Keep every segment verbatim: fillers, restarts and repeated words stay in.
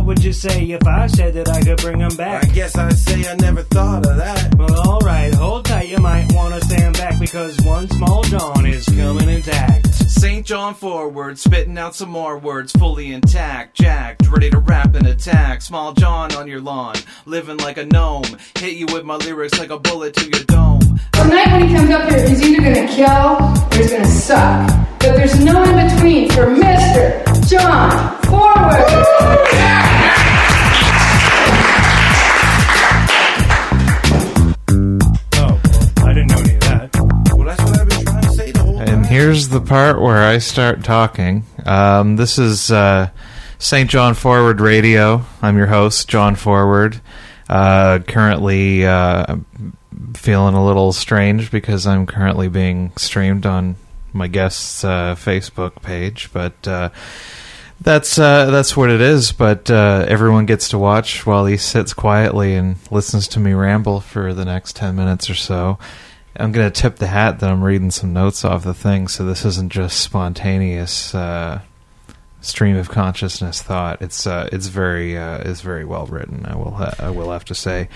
what would you say if I said that I could bring them back? I guess I'd say I never thought of that. Well, alright, hold tight, you might want to stand back, because one small John is coming intact. Saint John forward, spitting out some more words, fully intact, jacked, ready to rap and attack. Small John on your lawn, living like a gnome, hit you with my lyrics like a bullet to your dome. Tonight when he comes up here, he's either gonna kill or he's gonna suck. But there's no in between for Mister John Forward. Oh, well, I didn't know any of that. Well, that's what I've been trying to say the whole time. And here's the part where I start talking. Um, this is uh, Saint John Forward Radio. I'm your host, John Forward. Uh, currently uh, feeling a little strange because I'm currently being streamed on my guest's uh, Facebook page, but uh, that's uh, that's what it is. But uh, everyone gets to watch while he sits quietly and listens to me ramble for the next ten minutes or so. I'm going to tip the hat that I'm reading some notes off the thing, so this isn't just spontaneous uh, stream of consciousness thought. It's uh, it's very uh, it's very well written. I will ha- I will have to say.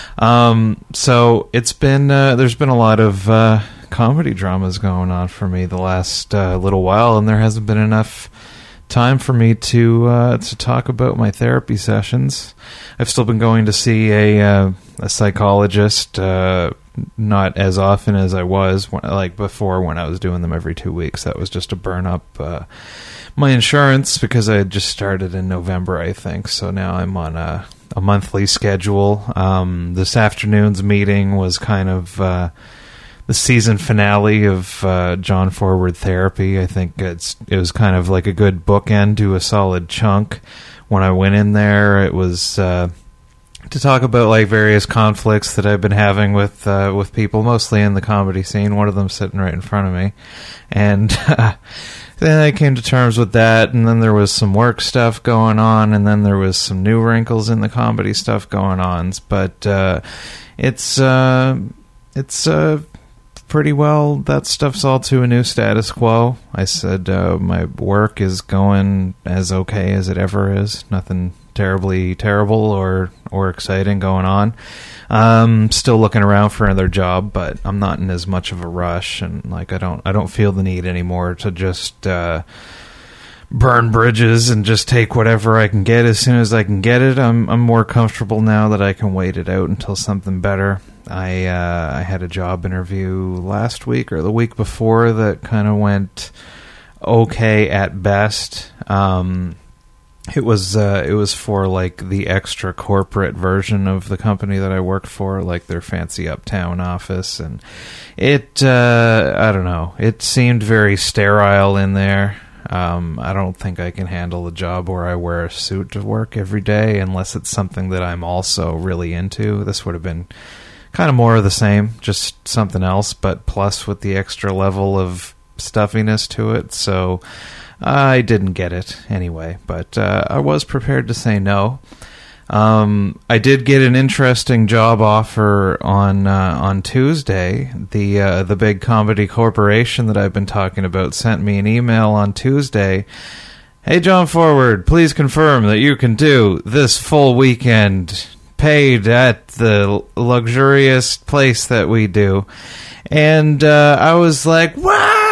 Um, so it's been uh, there's been a lot of uh, comedy dramas going on for me the last uh, little while, and there hasn't been enough time for me to uh, to talk about my therapy sessions. I've still been going to see a uh, a psychologist. Uh, not as often as I was when, like before when I was doing them every two weeks. That was just to burn up uh, my insurance because I had just started in November, I think. So now I'm on a, a monthly schedule. Um, this afternoon's meeting was kind of uh, the season finale of uh, John Forward Therapy. I think it's it was kind of like a good bookend to a solid chunk. When I went in there, it was Uh, to talk about like various conflicts that I've been having with uh, with people, mostly in the comedy scene. One of them sitting right in front of me, and uh, then I came to terms with that. And then there was some work stuff going on, and then there was some new wrinkles in the comedy stuff going on. But uh, it's uh, it's uh, pretty well. That stuff's all to a new status quo. I said uh, my work is going as okay as it ever is. Nothing terribly terrible or or exciting going on. Um, still looking around for another job, but I'm not in as much of a rush, and like I don't I don't feel the need anymore to just uh, burn bridges and just take whatever I can get as soon as I can get it. I'm I'm more comfortable now that I can wait it out until something better. I uh, I had a job interview last week or the week before that kind of went okay at best. Um, It was uh, it was for like the extra corporate version of the company that I worked for, like their fancy uptown office, and it uh, I don't know. It seemed very sterile in there. Um, I don't think I can handle a job where I wear a suit to work every day unless it's something that I'm also really into. This would have been kind of more of the same, just something else, but plus with the extra level of stuffiness to it. So I didn't get it anyway, but uh, I was prepared to say no. Um, I did get an interesting job offer on uh, on Tuesday. The uh, the big comedy corporation that I've been talking about sent me an email on Tuesday. Hey, John Forward, please confirm that you can do this full weekend paid at the luxurious place that we do. And uh, I was like, what?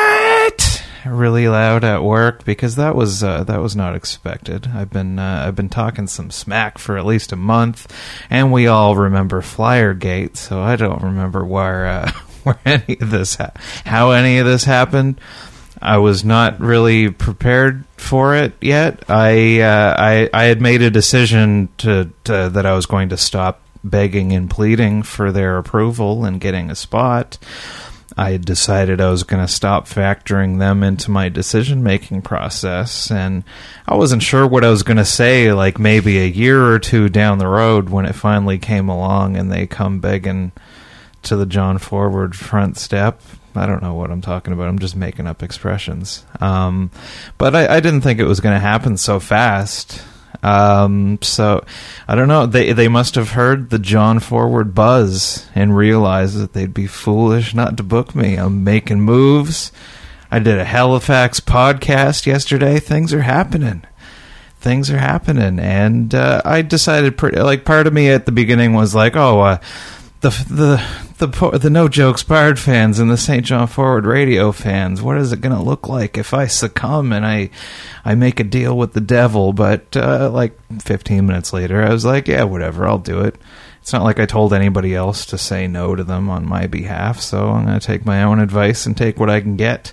Really loud at work, because that was uh, that was not expected. I've been uh, I've been talking some smack for at least a month, and we all remember Flyergate, so I don't remember where uh, where any of this ha- how any of this happened. I was not really prepared for it yet. I uh, I I had made a decision to, to that I was going to stop begging and pleading for their approval and getting a spot. I had decided I was going to stop factoring them into my decision-making process, and I wasn't sure what I was going to say, like maybe a year or two down the road when it finally came along and they come begging to the John Forward front step. I don't know what I'm talking about. I'm just making up expressions. Um, but I, I didn't think it was going to happen so fast. Um, so I don't know. They they must have heard the John Forward buzz and realized that they'd be foolish not to book me. I'm making moves. I did a Halifax podcast yesterday. Things are happening. things are happening. And uh, I decided, pretty, like, part of me at the beginning was like, oh, uh, the the the the No Jokes Barred fans and the Saint John Forward Radio fans, what is it going to look like if I succumb and I I make a deal with the devil? But uh, like fifteen minutes later, I was like, yeah, whatever, I'll do it. It's not like I told anybody else to say no to them on my behalf, so I'm going to take my own advice and take what I can get.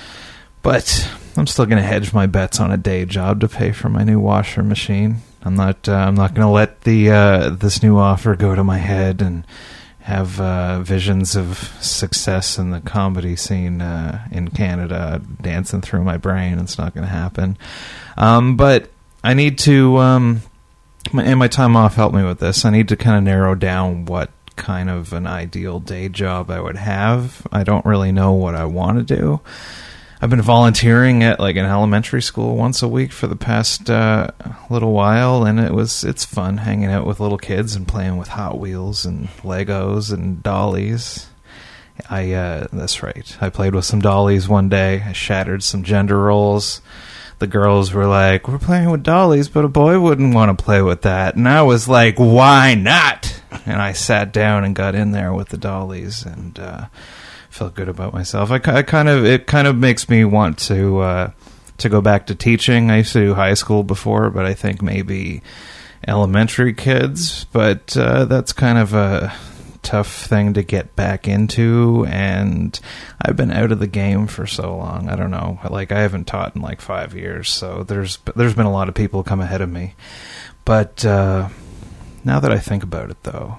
But I'm still going to hedge my bets on a day job to pay for my new washer machine. I'm not uh, I'm not going to let the uh, this new offer go to my head and have uh, visions of success in the comedy scene uh, in Canada dancing through my brain. It's not going to happen. Um, but I need to, um, my, and my time off helped me with this, I need to kind of narrow down what kind of an ideal day job I would have. I don't really know what I want to do. I've been volunteering at like an elementary school once a week for the past uh, little while, and it was it's fun hanging out with little kids and playing with Hot Wheels and Legos and dollies. I uh, that's right. I played with some dollies one day. I shattered some gender roles. The girls were like, "We're playing with dollies, but a boy wouldn't want to play with that." And I was like, "Why not?" And I sat down and got in there with the dollies and. Uh, felt good about myself. I, I kind of it kind of makes me want to uh, to go back to teaching. I used to do high school before, but I think maybe elementary kids. But uh, that's kind of a tough thing to get back into, and I've been out of the game for so long. I don't know. Like I haven't taught in like five years, so there's there's been a lot of people come ahead of me. But uh, now that I think about it, though,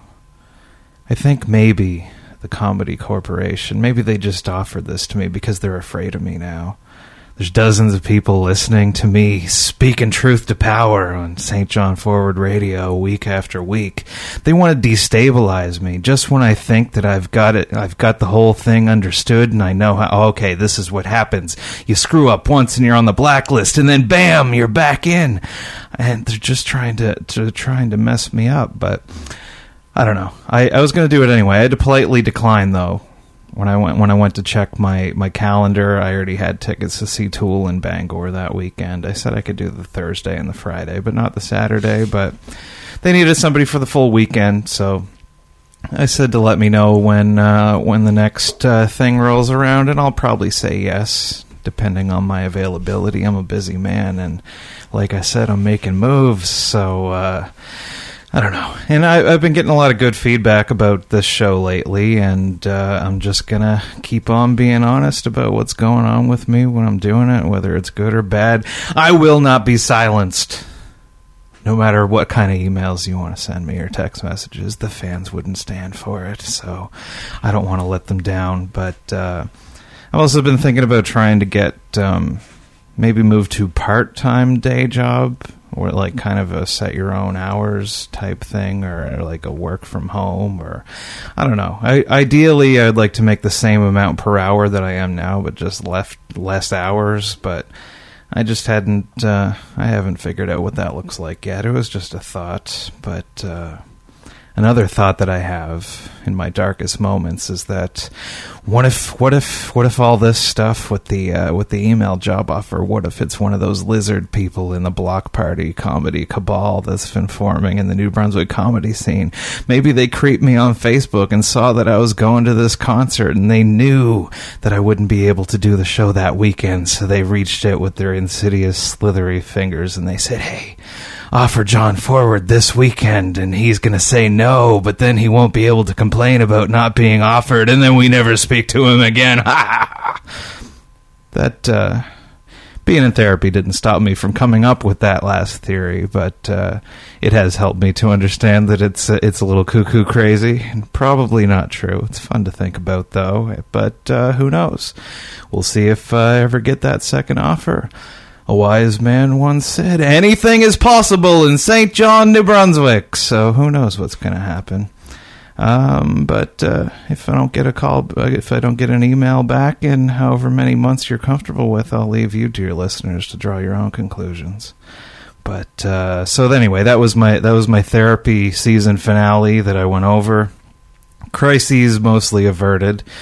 I think maybe. The Comedy Corporation. Maybe they just offered this to me because they're afraid of me now. There's dozens of people listening to me speaking truth to power on Saint John Forward Radio week after week. They want to destabilize me just when I think that I've got it, I've got the whole thing understood and I know how, oh, okay, this is what happens. You screw up once and you're on the blacklist and then bam, you're back in. And they're just trying to, to trying to mess me up, but I don't know. I, I was going to do it anyway. I had to politely decline, though. When I went when I went to check my, my calendar, I already had tickets to see Tool in Bangor that weekend. I said I could do the Thursday and the Friday, but not the Saturday. But they needed somebody for the full weekend, so I said to let me know when uh, when the next uh, thing rolls around, and I'll probably say yes, depending on my availability. I'm a busy man, and like I said, I'm making moves, so... Uh, I don't know. And I, I've been getting a lot of good feedback about this show lately, and uh, I'm just going to keep on being honest about what's going on with me when I'm doing it, whether it's good or bad. I will not be silenced. No matter what kind of emails you want to send me or text messages, the fans wouldn't stand for it, so I don't want to let them down. But uh, I've also been thinking about trying to get um, maybe move to part-time day job, or like kind of a set your own hours type thing, or, or like a work from home, or I don't know. I, ideally, I'd like to make the same amount per hour that I am now, but just left less hours. But I just hadn't, uh, I haven't figured out what that looks like yet. It was just a thought. But uh, another thought that I have in my darkest moments is that what if, what if, what if all this stuff with the uh, with the email job offer? What if it's one of those lizard people in the Block Party comedy cabal that's been forming in the New Brunswick comedy scene? Maybe they creeped me on Facebook and saw that I was going to this concert, and they knew that I wouldn't be able to do the show that weekend, so they reached out with their insidious, slithery fingers, and they said, "Hey, offer John Forward this weekend, and he's going to say no, but then he won't be able to complain about not being offered, and then we never speak to him again." That, uh, being in therapy didn't stop me from coming up with that last theory, but uh, it has helped me to understand that it's uh, it's a little cuckoo crazy, and probably not true. It's fun to think about, though, but uh, who knows? We'll see if uh, I ever get that second offer. A wise man once said, anything is possible in Saint John, New Brunswick. So who knows what's going to happen. Um, but uh, if I don't get a call, if I don't get an email back in however many months you're comfortable with, I'll leave you to your listeners to draw your own conclusions. But uh, so anyway, that was my that was my therapy season finale that I went over. Crises mostly averted.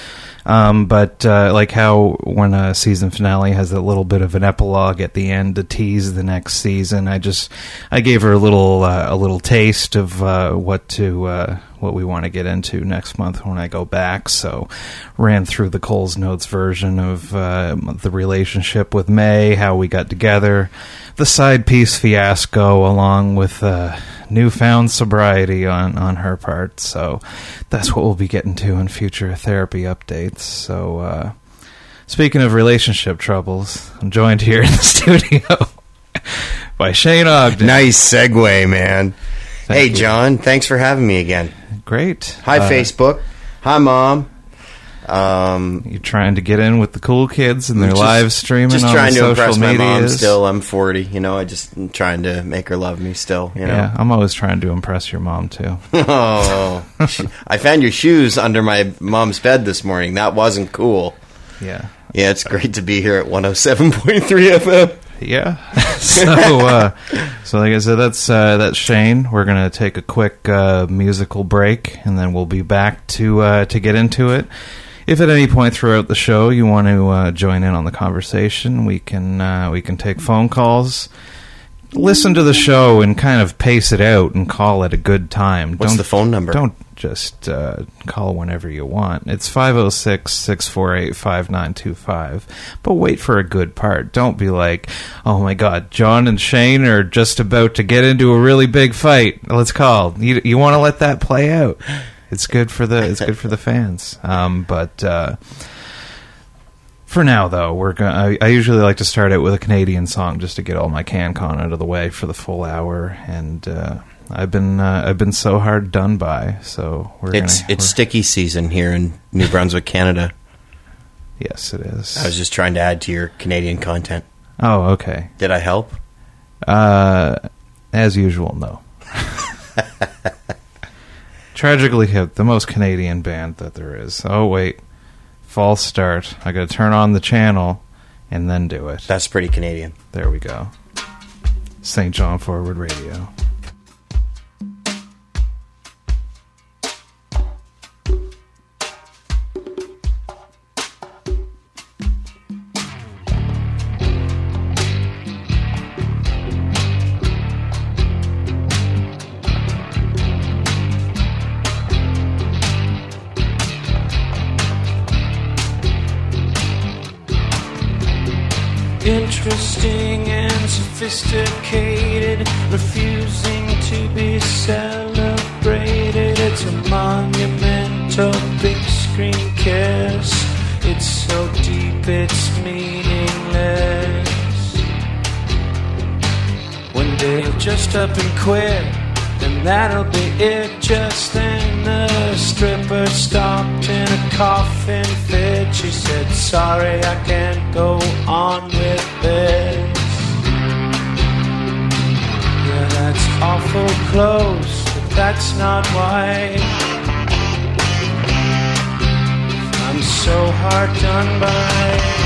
Um, but uh, like how when a season finale has a little bit of an epilogue at the end to tease the next season, I just I gave her a little uh, a little taste of uh, what to uh, what we want to get into next month when I go back. So ran through the Coles Notes version of uh, the relationship with May, how we got together, the side piece fiasco, along with uh, newfound sobriety on, on her part. So that's what we'll be getting to in future therapy updates. So uh, speaking of relationship troubles, I'm joined here in the studio by Shane Ogden. Nice segue, man. Thank hey, you. John, thanks for having me again. Great. Hi, Uh, Facebook. Hi, Mom. Um, You're trying to get in with the cool kids and they're just- live streaming Just on trying the to social impress my mom medias. still. I'm forty, you know, I just am trying to make her love me still, you know. Yeah, I'm always trying to impress your mom too. Oh, sh- I found your shoes under my mom's bed this morning. That wasn't cool. Yeah. Yeah, it's great to be here at one oh seven point three F M. Yeah. so, uh, so like I said, that's uh, that's Shane. We're gonna take a quick uh, musical break, and then we'll be back to uh, to get into it. If at any point throughout the show you want to uh, join in on the conversation, we can uh, we can take phone calls. Listen to the show and kind of pace it out and call it a good time. What's Don't- the phone number? Don't just uh, call whenever you want. It's five oh six, six four eight, five nine two five. But wait for a good part. Don't be like, oh my God, John and Shane are just about to get into a really big fight. Let's call. You you want to let that play out. It's good for the it's good for the fans. Um, but uh, for now, though, we're gonna. I, I usually like to start out with a Canadian song just to get all my CanCon out of the way for the full hour. And uh, I've been uh, I've been so hard done by. So we're It's gonna, it's we're- sticky season here in New Brunswick, Canada. yes, it is. I was just trying to add to your Canadian content. Oh, okay. Did I help? Uh, as usual, no. Tragically Hip, the most Canadian band that there is. Oh, wait. False start. I gotta turn on the channel and then do it. That's pretty Canadian. There we go. Saint John Forward Radio. Interesting and sophisticated, refusing to be celebrated. It's a monumental big screen kiss. It's so deep, it's meaningless. One day he'll just up and quit, and that'll be it. Just then the stripper stopped in a coughing fit. She said, sorry, I can't go on with this. Yeah, that's awful close, but that's not why I'm so hard done by.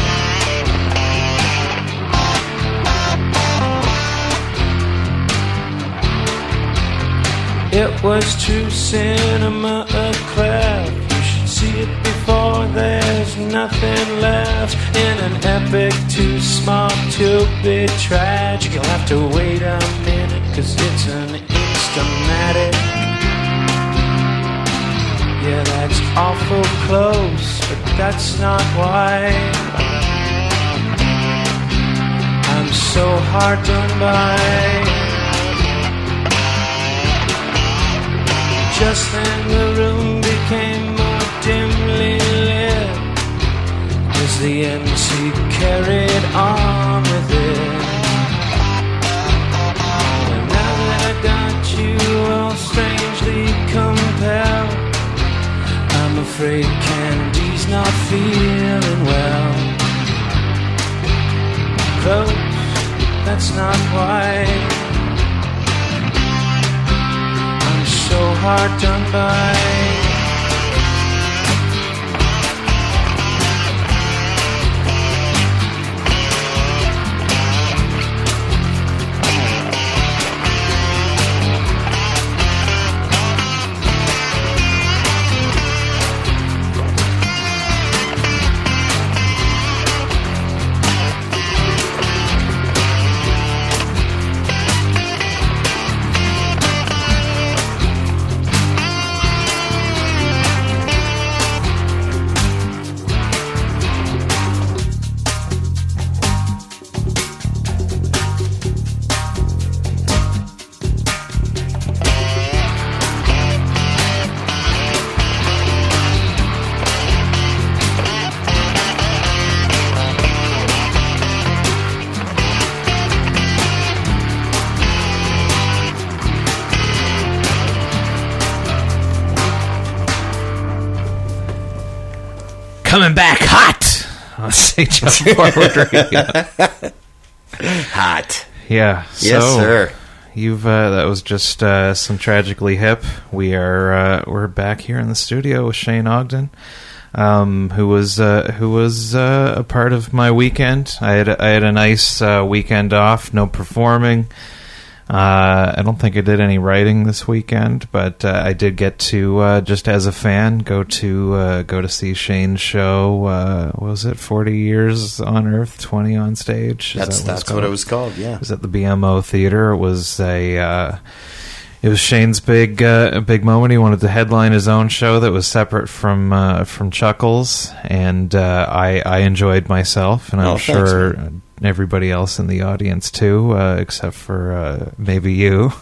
It was true cinema, a cleft. You should see it before there's nothing left. In an epic too small to be tragic. You'll have to wait a minute, cause it's an Instamatic. Yeah, that's awful close, but that's not why I'm so hard done by. Just then the room became more dimly lit as the M C carried on with it. And now that I got you all strangely compelled, I'm afraid Candy's not feeling well. Close, that's not why so hard done by. coming back hot on Saint John Forward Radio. Hot. Yeah. Yes, so sir. You've uh, that was just uh, some Tragically Hip. We are uh, we're back here in the studio with Shane Ogden, um, who was uh, who was uh, a part of my weekend. I had I had a nice uh, weekend off, no performing. Uh, I don't think I did any writing this weekend, but uh, I did get to uh, just as a fan go to uh, go to see Shane's show. Uh, what was it? Forty years on Earth, twenty on stage. Is That's that what that's it's what called? it was called. Yeah. It was at the B M O Theater. It was a uh, it was Shane's big uh, big moment. He wanted to headline his own show that was separate from uh, from Chuckles, and uh, I I enjoyed myself, and I'm Oh, thanks, sure man. everybody else in the audience too, uh, except for uh, maybe you.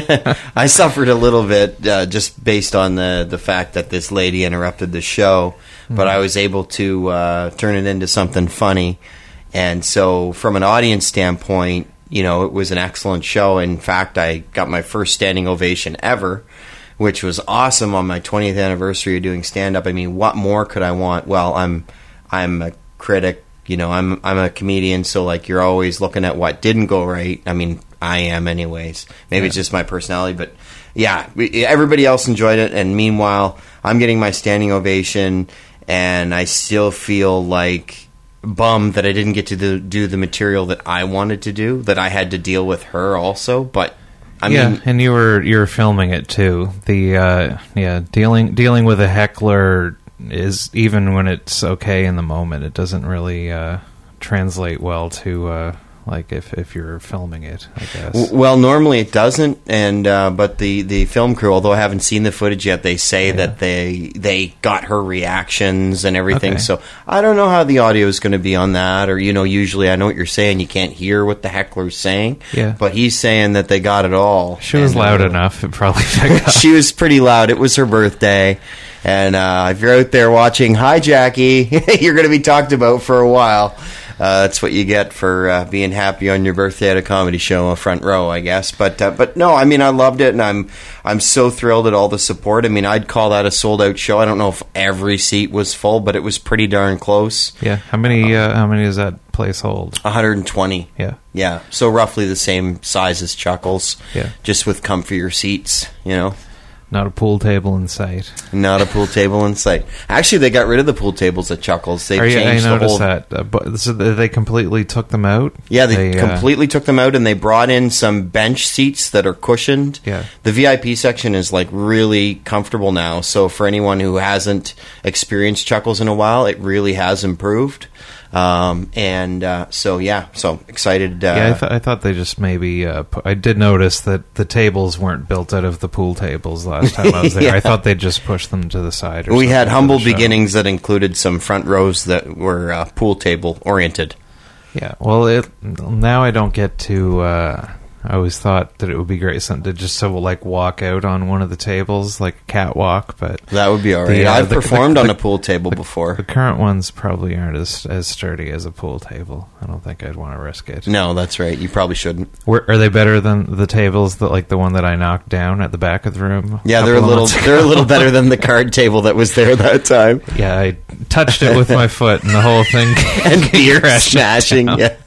I suffered a little bit uh, just based on the, the fact that this lady interrupted the show, Mm-hmm. but I was able to uh, turn it into something funny. And so from an audience standpoint, you know, it was an excellent show. In fact, I got my first standing ovation ever, which was awesome on my twentieth anniversary of doing stand-up. I mean, what more could I want? Well, I'm I'm a critic. You know, I'm I'm a comedian, so like you're always looking at what didn't go right. I mean, I am anyways. Maybe Yeah. it's just my personality, but yeah, we, everybody else enjoyed it. And meanwhile, I'm getting my standing ovation, and I still feel like bummed that I didn't get to do, do the material that I wanted to do. That I had to deal with her also, but. I yeah, mean, and you were you were filming it too. The uh, yeah dealing dealing with a heckler is, even when it's okay in the moment, it doesn't really uh, translate well to uh, like if, if you're filming it, I guess. W- Well, normally it doesn't, and uh, but the, the film crew, although I haven't seen the footage yet, they say Yeah. that they they got her reactions and everything. Okay. So I don't know how the audio is going to be on that, or you know, usually I know what you're saying, you can't hear what the heckler's saying. Yeah. But he's saying that they got it all. She was And, loud uh, enough. It probably picked up. She was pretty loud. It was her birthday. And uh, if you're out there watching, hi, Jackie, you're going to be talked about for a while. Uh, that's what you get for uh, being happy on your birthday at a comedy show on front row, I guess. But uh, but no, I mean, I loved it, and I'm I'm so thrilled at all the support. I mean, I'd call that a sold out show. I don't know if every seat was full, but it was pretty darn close. Yeah. How many uh, how many does that place hold? one hundred twenty. Yeah. Yeah, so roughly the same size as Chuckles. Yeah. Just with comfier seats, you know. Not a pool table in sight. Not a pool table in sight. Actually, they got rid of the pool tables at Chuckles. They Are you, I changed the noticed whole. that. Uh, but so they completely took them out. Yeah, they, uh, completely took them out, and they brought in some bench seats that are cushioned. Yeah. The V I P section is like really comfortable now. So for anyone who hasn't experienced Chuckles in a while, it really has improved. Um, and uh, so yeah, so excited. Uh, Yeah, I, th- I thought they just maybe. Uh, pu- I did notice that the tables weren't built out of the pool tables last time I was there. Yeah. I thought they'd just push them to the side. Or we had something for humble the show. beginnings that included some front rows that were uh, pool table oriented. Yeah, well, it, now I don't get to. Uh, I always thought that it would be great something to just so like walk out on one of the tables like a catwalk, but That would be all right. The, uh, I've the- performed the- on the- a pool table before. the current ones probably aren't as as sturdy as a pool table. I don't think I'd want to risk it. No, that's right. You probably shouldn't. Were, are they better than the tables that like the one that I knocked down at the back of the room? Yeah, they're a couple of little months ago? they're a little better than the card table that was there that time. Yeah, I touched it with my foot, and the whole thing And beer crashed smashing. down. Yeah.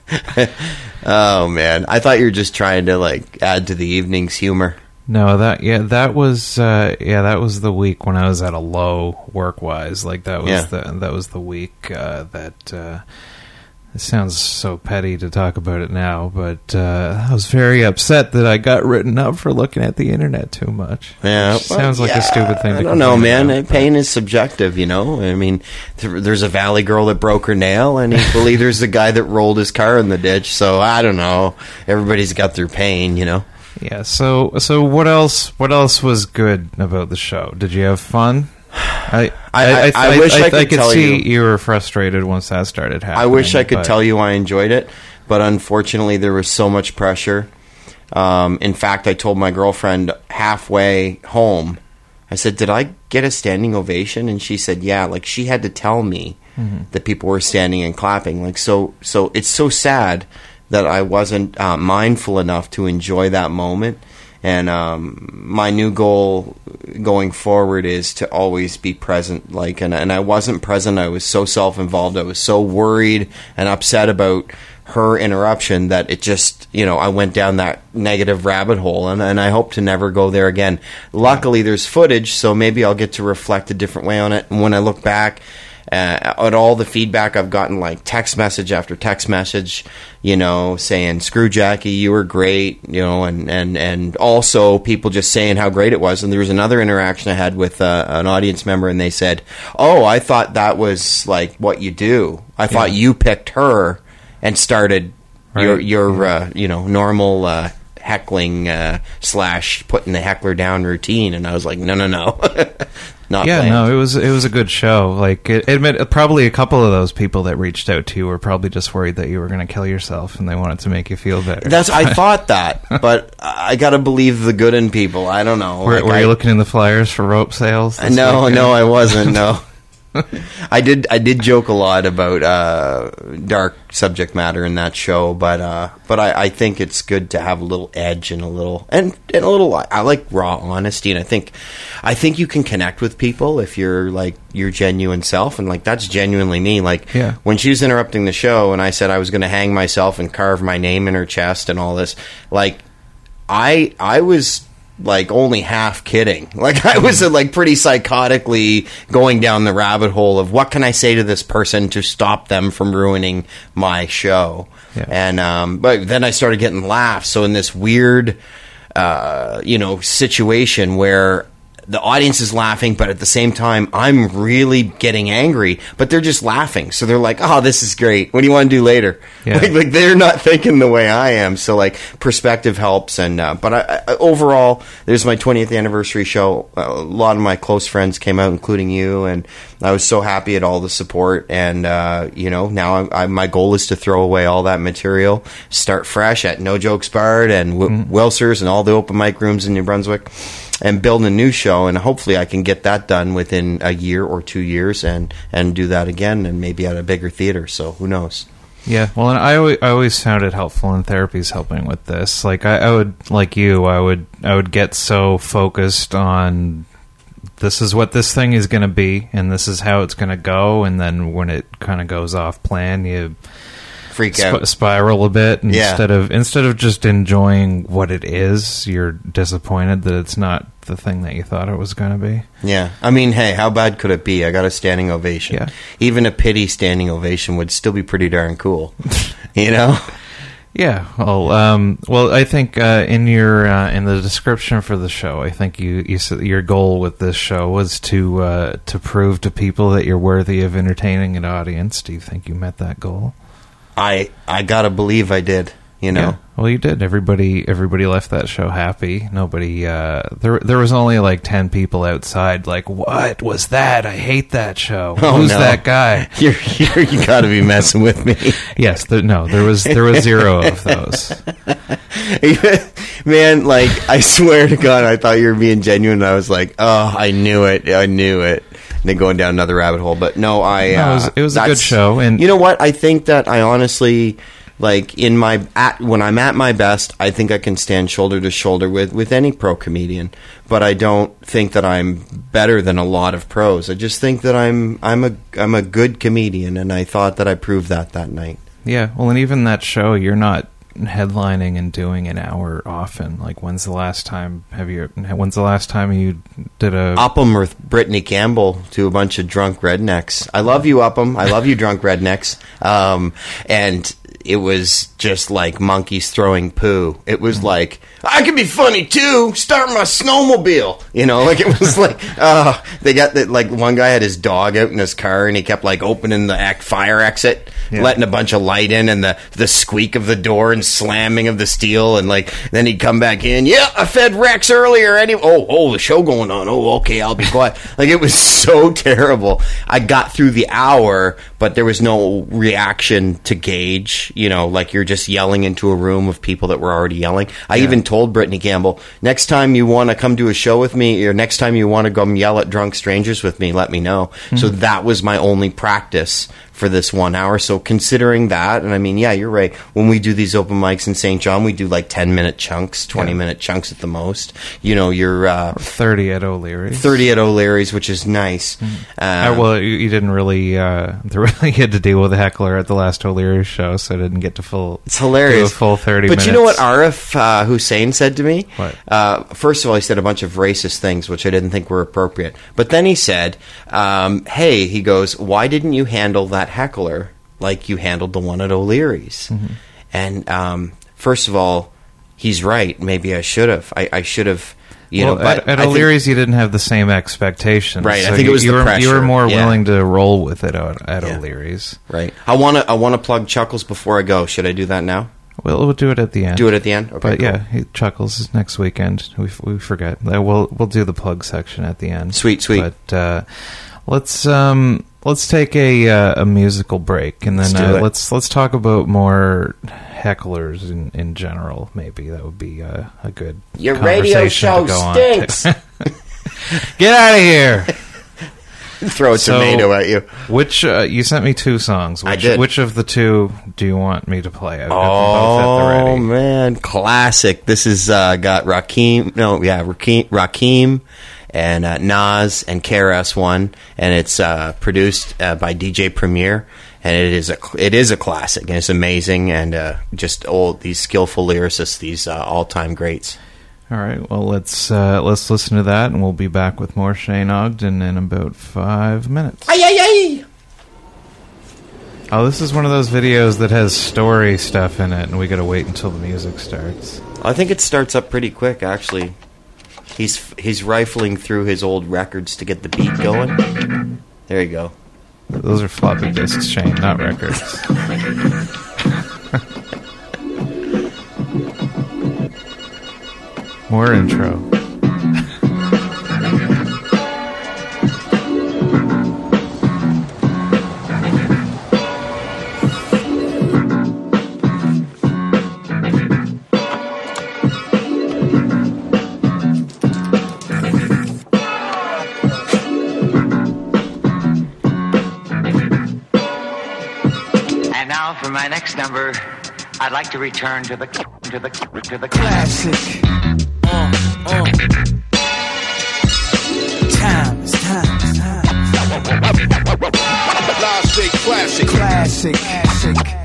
Oh man, I thought you were just trying to like add to the evening's humor. No, that yeah, that was uh, yeah, that was the week when I was at a low work wise. Like that was Yeah. the that was the week uh, that. Uh, it sounds so petty to talk about it now, but uh, I was very upset that I got written up for looking at the internet too much. Yeah, Which well, sounds like yeah, a stupid thing. I to don't know, complain man. about, Pain is subjective, you know. I mean, th- there's a valley girl that broke her nail, and equally there's the guy that rolled his car in the ditch. So I don't know. Everybody's got their pain, you know. Yeah. So so what else? What else was good about the show? Did you have fun? I I- I wish I could tell see you- you were frustrated once that started happening. I wish I could but- tell you I enjoyed it, but unfortunately there was so much pressure. Um, in fact, I told my girlfriend halfway home, I said, did I get a standing ovation? And she said, yeah, like she had to tell me Mm-hmm. that people were standing and clapping. Like, so, so it's so sad that I wasn't uh, mindful enough to enjoy that moment. And um, my new goal going forward is to always be present. Like, and, and I wasn't present. I was so self-involved. I was so worried and upset about her interruption that it just, you know, I went down that negative rabbit hole, and, and I hope to never go there again. Luckily, there's footage, so maybe I'll get to reflect a different way on it. And when I look back uh, at all the feedback I've gotten, like text message after text message, you know, saying, screw Jackie, you were great, you know, and, and, and also people just saying how great it was. And there was another interaction I had with uh, an audience member, and they said, oh, I thought that was like what you do. I thought Yeah. you picked her and started Right. your your uh, you know normal uh, heckling uh, slash putting the heckler down routine, and I was like, no, no, no, not Yeah, planned. no, it was it was a good show. Like, it, admit probably a couple of those people that reached out to you were probably just worried that you were going to kill yourself, and they wanted to make you feel better. That's I thought that, but I got to believe the good in people. I don't know. Were, Like, were I, you looking in the flyers for rope sales? this No, weekend? no, I wasn't. No. I did. I did joke a lot about uh, dark subject matter in that show, but uh, but I, I think it's good to have a little edge and a little and, and a little. I like raw honesty, and I think I think you can connect with people if you're like your genuine self, and like that's genuinely me. Like Yeah. when she was interrupting the show, and I said I was going to hang myself and carve my name in her chest and all this, like I I was. Like only half kidding. Like I was uh, like pretty psychotically going down the rabbit hole of what can I say to this person to stop them from ruining my show. Yeah. And um, but then I started getting laughs. So in this weird, uh, you know, situation where the audience is laughing, but at the same time, I'm really getting angry. But they're just laughing, so they're like, "Oh, this is great. What do you want to do later?" Yeah. Like, like they're not thinking the way I am. So like perspective helps. And uh, but I, I, overall, there's my twentieth anniversary show. A lot of my close friends came out, including you, and I was so happy at all the support. And uh, you know, now I, I, my goal is to throw away all that material, start fresh at No Jokes Barred and w- Mm-hmm. Wilsers and all the open mic rooms in New Brunswick, and build a new show. And hopefully I can get that done within a year or two years and, and do that again, and maybe at a bigger theater. So who knows? Yeah, well, and I always, I always found it helpful, and therapy's helping with this. Like, I, I would, like you, I would, I would get so focused on this is what this thing is going to be, and this is how it's going to go, and then when it kind of goes off plan, you Freak sp- out. spiral a bit. And Yeah. Instead of instead of just enjoying what it is, you're disappointed that it's not the thing that you thought it was going to be. Yeah. I mean, hey, how bad could it be? I got a standing ovation. Yeah. Even a pity standing ovation would still be pretty darn cool. You know? Yeah, well, um, well, I think uh, in your uh, in the description for the show, I think you, you said your goal with this show was to uh, to prove to people that you're worthy of entertaining an audience. Do you think you met that goal? I I gotta believe I did. You know? Yeah. Well, you did. Everybody everybody left that show happy. Nobody. Uh, there there was only like ten people outside. Like, what was that? I hate that show. Oh, Who's no. that guy? You're, you're, you gotta be messing with me. Yes. There, no. There was there was zero of those. Man, like, I swear to God, I thought you were being genuine. I was like, oh, I knew it. I knew it. And then going down another rabbit hole. But no, I... No, uh, it was, it was a good that's- show. And You know what? I think that I honestly... Like in my at when I'm at my best, I think I can stand shoulder to shoulder with, with any pro comedian. But I don't think that I'm better than a lot of pros. I just think that I'm I'm a I'm a good comedian, and I thought that I proved that that night. Yeah, well, and even that show, you're not headlining and doing an hour often. Like, when's the last time have you? When's the last time you did a? Upham with Brittany Campbell to a bunch of drunk rednecks. I love you, Upham. I love you, drunk rednecks. Um, and it was just like monkeys throwing poo. It was like, I can be funny too. Start my snowmobile. You know, like it was like, uh, they got that, like one guy had his dog out in his car and he kept like opening the act fire exit, Yeah. letting a bunch of light in, and the, the squeak of the door and slamming of the steel. And like, then he'd come back in. Yeah, I fed Rex earlier. Anyway, oh, oh, the show going on. Oh, okay, I'll be quiet. Like, it was so terrible. I got through the hour, but there was no reaction to gauge. You know, like you're just yelling into a room of people that were already yelling. I even told Brittany Campbell, next time you want to come to a show with me, or next time you want to come yell at drunk strangers with me, let me know. So that was my only practice for this one hour. So so considering that, and I mean, yeah, you're right. When we do these open mics in Saint John, we do like ten minute chunks, twenty Yeah. minute chunks at the most. You know, you're uh, thirty at O'Leary's. thirty at O'Leary's, which is nice. Uh, Um, well, you, you didn't really, uh, there really had to deal with a heckler at the last O'Leary's show, so I didn't get to full. It's hilarious. Do a full thirty but minutes. you know what Arif uh, Hussein said to me? What? Uh, first of all, he said a bunch of racist things, which I didn't think were appropriate. But then he said, um, hey, he goes, why didn't you handle that heckler like you handled the one at O'Leary's? Mm-hmm. And um, first of all, he's right. Maybe I should have. I, I should have. You well, know, but at, at I think- O'Leary's, you didn't have the same expectations. Right, I So think it you- was you the were, You were pressure, more yeah. willing to roll with it at, at Yeah. O'Leary's. Right. I want to. I want to plug Chuckles before I go. Should I do that now? Well, we'll do it at the end. Do it at the end. Okay. But cool. yeah, he, Chuckles is next weekend. We we forget. Uh, We'll we'll do the plug section at the end. Sweet, sweet. But uh, let's um let's take a uh, a musical break, and then Let's do uh, it. let's let's talk about more hecklers in, in general. Maybe that would be uh, a good Your radio conversation show to go on stinks. to. Get out of here! Throw a So- tomato at you. Which uh, you sent me two songs. Which, I did. Which of the two do you want me to play? I've got Oh them both at the ready. man, classic! This is uh, got Rakim. No, yeah, Rakim, Rakim and uh, Nas and K R S One, and it's uh, produced uh, by D J Premier, and it is a it is a classic, and it's amazing, and uh, just old these skillful lyricists, these uh, all time greats. All right, well, let's uh, let's listen to that, and we'll be back with more Shane Ogden in about five minutes. Ay ay ay! Oh, this is one of those videos that has story stuff in it, and we got to wait until the music starts. I think it starts up pretty quick, actually. He's he's rifling through his old records to get the beat going. There you go. Those are floppy disks, Shane, not records. More intro. And now for my next number, I'd like to return to the to the to the classic. Uh, uh. Times, times, times. Live straight classic. Classic, classic.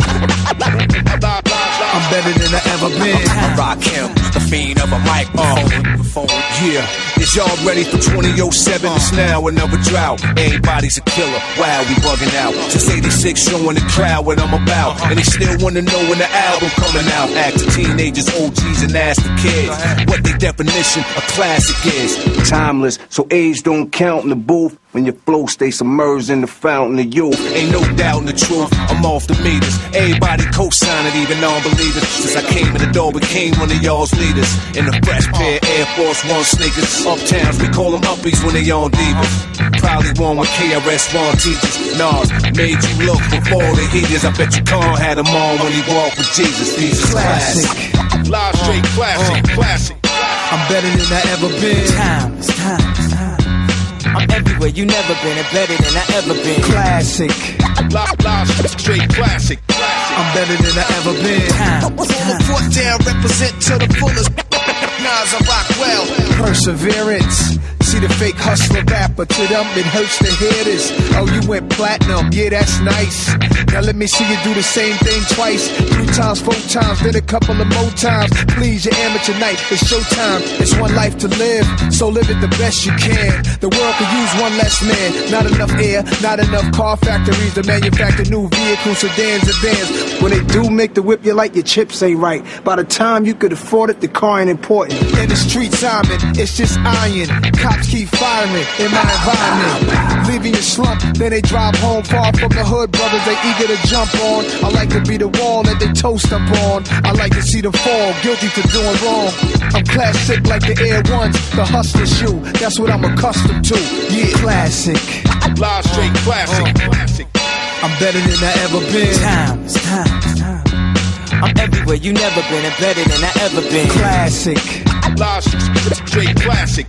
I'm better than I ever been. I rock him, the fiend of a microphone. Yeah, is y'all ready for twenty oh seven? It's now another drought. Everybody's a killer. Wow, we bugging out. Since eighty-six, showing the crowd what I'm about. And they still wanna know when the album coming out. Act to teenagers, O Gs, and ask the kids what their definition of classic is. Timeless, so age don't count in the booth. When your flow stays submerged in the fountain of youth. Ain't no doubt in the truth, I'm off the meters. Everybody co-sign it, even non-believers. Since I came in the door, became one of y'all's leaders. In a fresh pair of Air Force One sneakers. Uptowns, we call them uppies when they on divas. Probably one with K R S One teachers. Nas made you look before the heaters. I bet you Khan had him on when he walked with Jesus. These is classic. Live straight classic. Classic. I'm better than I ever been. Times, times, times. I'm everywhere you never been and better than I ever been. Classic. Live, live straight classic. Classic. I'm better than I ever been. Hold the foot down, represent to the fullest. Nas, I rock well. Perseverance. See the fake hustler rapper, to them it hurts to hear this. Oh, you went platinum, yeah, that's nice. Now let me see you do the same thing twice. Three times, four times, then a couple of more times. Please, your amateur night, it's showtime. It's one life to live, so live it the best you can. The world could use one less man. Not enough air, not enough car factories to manufacture new vehicles, sedans, and vans. When they do make the whip, you like your chips ain't right. By the time you could afford it, the car ain't important. In the streets, I'm in, it's just iron. Cops keep firing in my environment. Leaving your slump, then they drive home far from the hood. Brothers, they eager to jump on. I like to be the wall that they toast up on. I like to see them fall, guilty for doing wrong. I'm classic like the Air Ones, the hustler shoe. That's what I'm accustomed to. Yeah, classic. Live straight classic. Classic. I'm better than I ever been. Times, times, times. I'm everywhere you never been and better than I ever been. Classic. Live straight classic. Classic.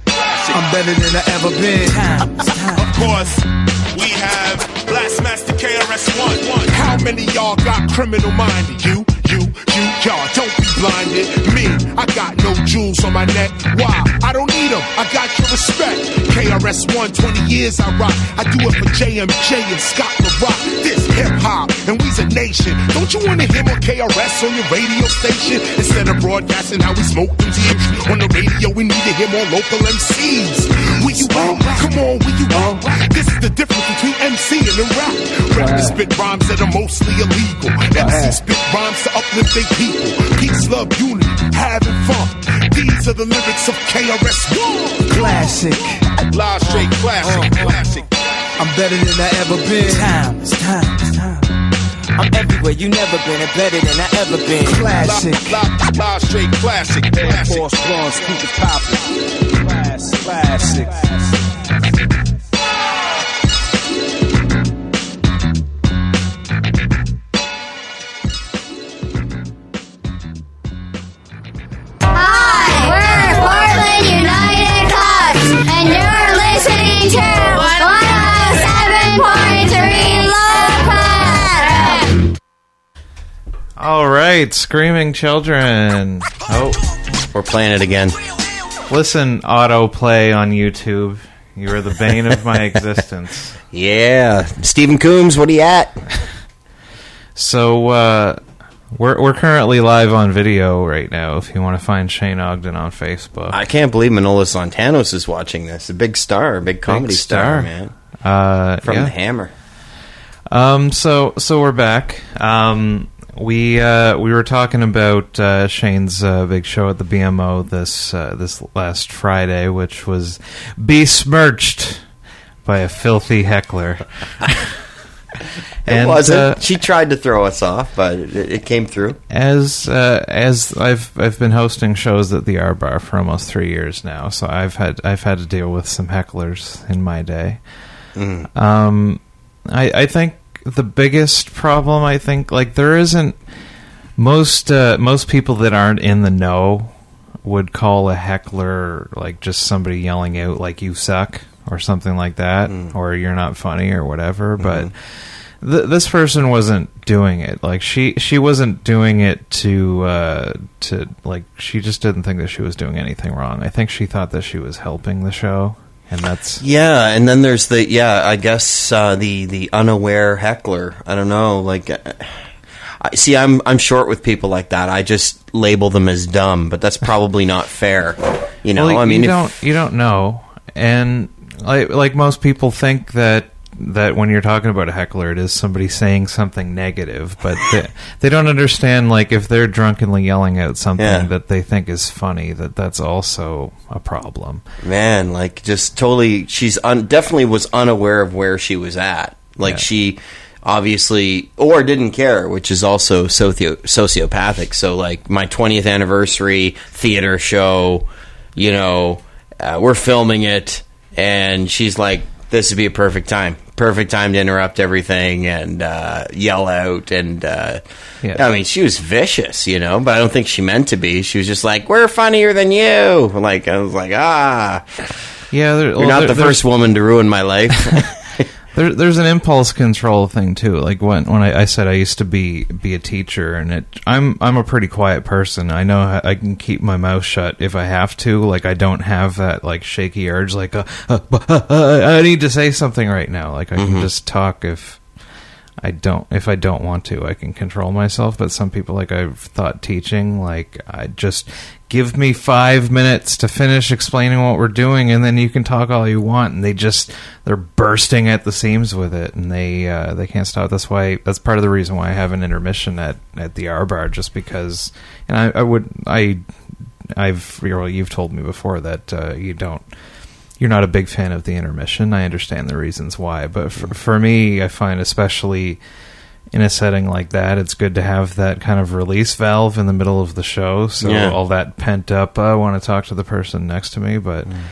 I'm better than I ever been. Of course, we have Blastmaster K R S One. How many y'all got criminal minded? You, you, you, y'all. Don't be blinded. Me, I got no jewels on my neck. Why? I don't need them. I got your respect. K R S One, twenty years I rock. I do it for J M J and Scott LaRock. This hip hop, and we's a nation. Don't you want to hear more K R S on your radio station? Instead of broadcasting how we smoke them Z's on the radio, we need to hear more local M Cs. Where you at? Come on, where you at? This is the difference between M C and the rap. Rappers spit rhymes that are mostly illegal. M C spit rhymes to uplift their people. Peace, love, unity, having fun. These are the lyrics of K R S One. Classic. Live straight classic, uh, classic. I'm better than I ever been. Time, it's time, it's time. I'm everywhere you never been and better than I ever been. Classic. Live, live, live straight classic, classic. Force blondes, keep it poppin'. Classic. Classic. All right, Screaming Children. Oh, we're playing it again. Listen, autoplay on YouTube. You are the bane of my existence. Yeah, Stephen Coombs, what are you at? So uh, we're we're currently live on video right now. If you want to find Shane Ogden on Facebook, I can't believe Manolis Lantanos is watching this. A big star, a big comedy big star. star, man. Uh, From yeah. the Hammer. Um. So so we're back. Um. We uh, we were talking about uh, Shane's uh, big show at the B M O this uh, this last Friday, which was besmirched by a filthy heckler. It and, wasn't. Uh, she tried to throw us off, but it, it came through. As uh, as I've I've been hosting shows at the R Bar for almost three years now, so I've had I've had to deal with some hecklers in my day. Mm. Um, I I think. The biggest problem, I think, like there isn't most uh, most people that aren't in the know would call a heckler like just somebody yelling out like you suck or something like that, mm. or you're not funny or whatever. Mm. But th- this person wasn't doing it. Like she she wasn't doing it to uh, to like she just didn't think that she was doing anything wrong. I think she thought that she was helping the show. And that's yeah, and then there's the yeah, I guess uh, the the unaware heckler. I don't know, like, uh, I see, I'm I'm short with people like that. I just label them as dumb, but that's probably not fair. You know, well, I mean, you if, don't you don't know, and like like most people think that. that when you're talking about a heckler, it is somebody saying something negative, but they, they don't understand, like, if they're drunkenly yelling out something yeah. that they think is funny, that that's also a problem. Man, like, just totally, she's un, definitely was unaware of where she was at. Like, yeah. she obviously, or didn't care, which is also socio, sociopathic. So, like, my twentieth anniversary theater show, you know, uh, we're filming it, and she's like, this would be a perfect time. Perfect time to interrupt everything and uh, yell out. And, uh, yeah. I mean, she was vicious, you know, but I don't think she meant to be. She was just like, we're funnier than you. Like, I was like, ah. Yeah, there, You're well, not there, the first woman to ruin my life. There, there's an impulse control thing too. Like when when I, I said I used to be be a teacher, and it, I'm I'm a pretty quiet person. I know I can keep my mouth shut if I have to. Like I don't have that like shaky urge. Like uh, uh, uh, uh, I need to say something right now. Like I mm-hmm. can just talk if I don't if I don't want to. I can control myself. But some people, like I've thought teaching, like I just give me five minutes to finish explaining what we're doing, and then you can talk all you want. And they just they're bursting at the seams with it, and they uh, they can't stop. That's why that's part of the reason why I have an intermission at, at the R Bar, just because. And I, I would I I've you know, you've told me before that uh, you don't. You're not a big fan of the intermission. I understand the reasons why, but for, for me, I find especially in a setting like that, it's good to have that kind of release valve in the middle of the show. So yeah. all that pent up, I want to talk to the person next to me. But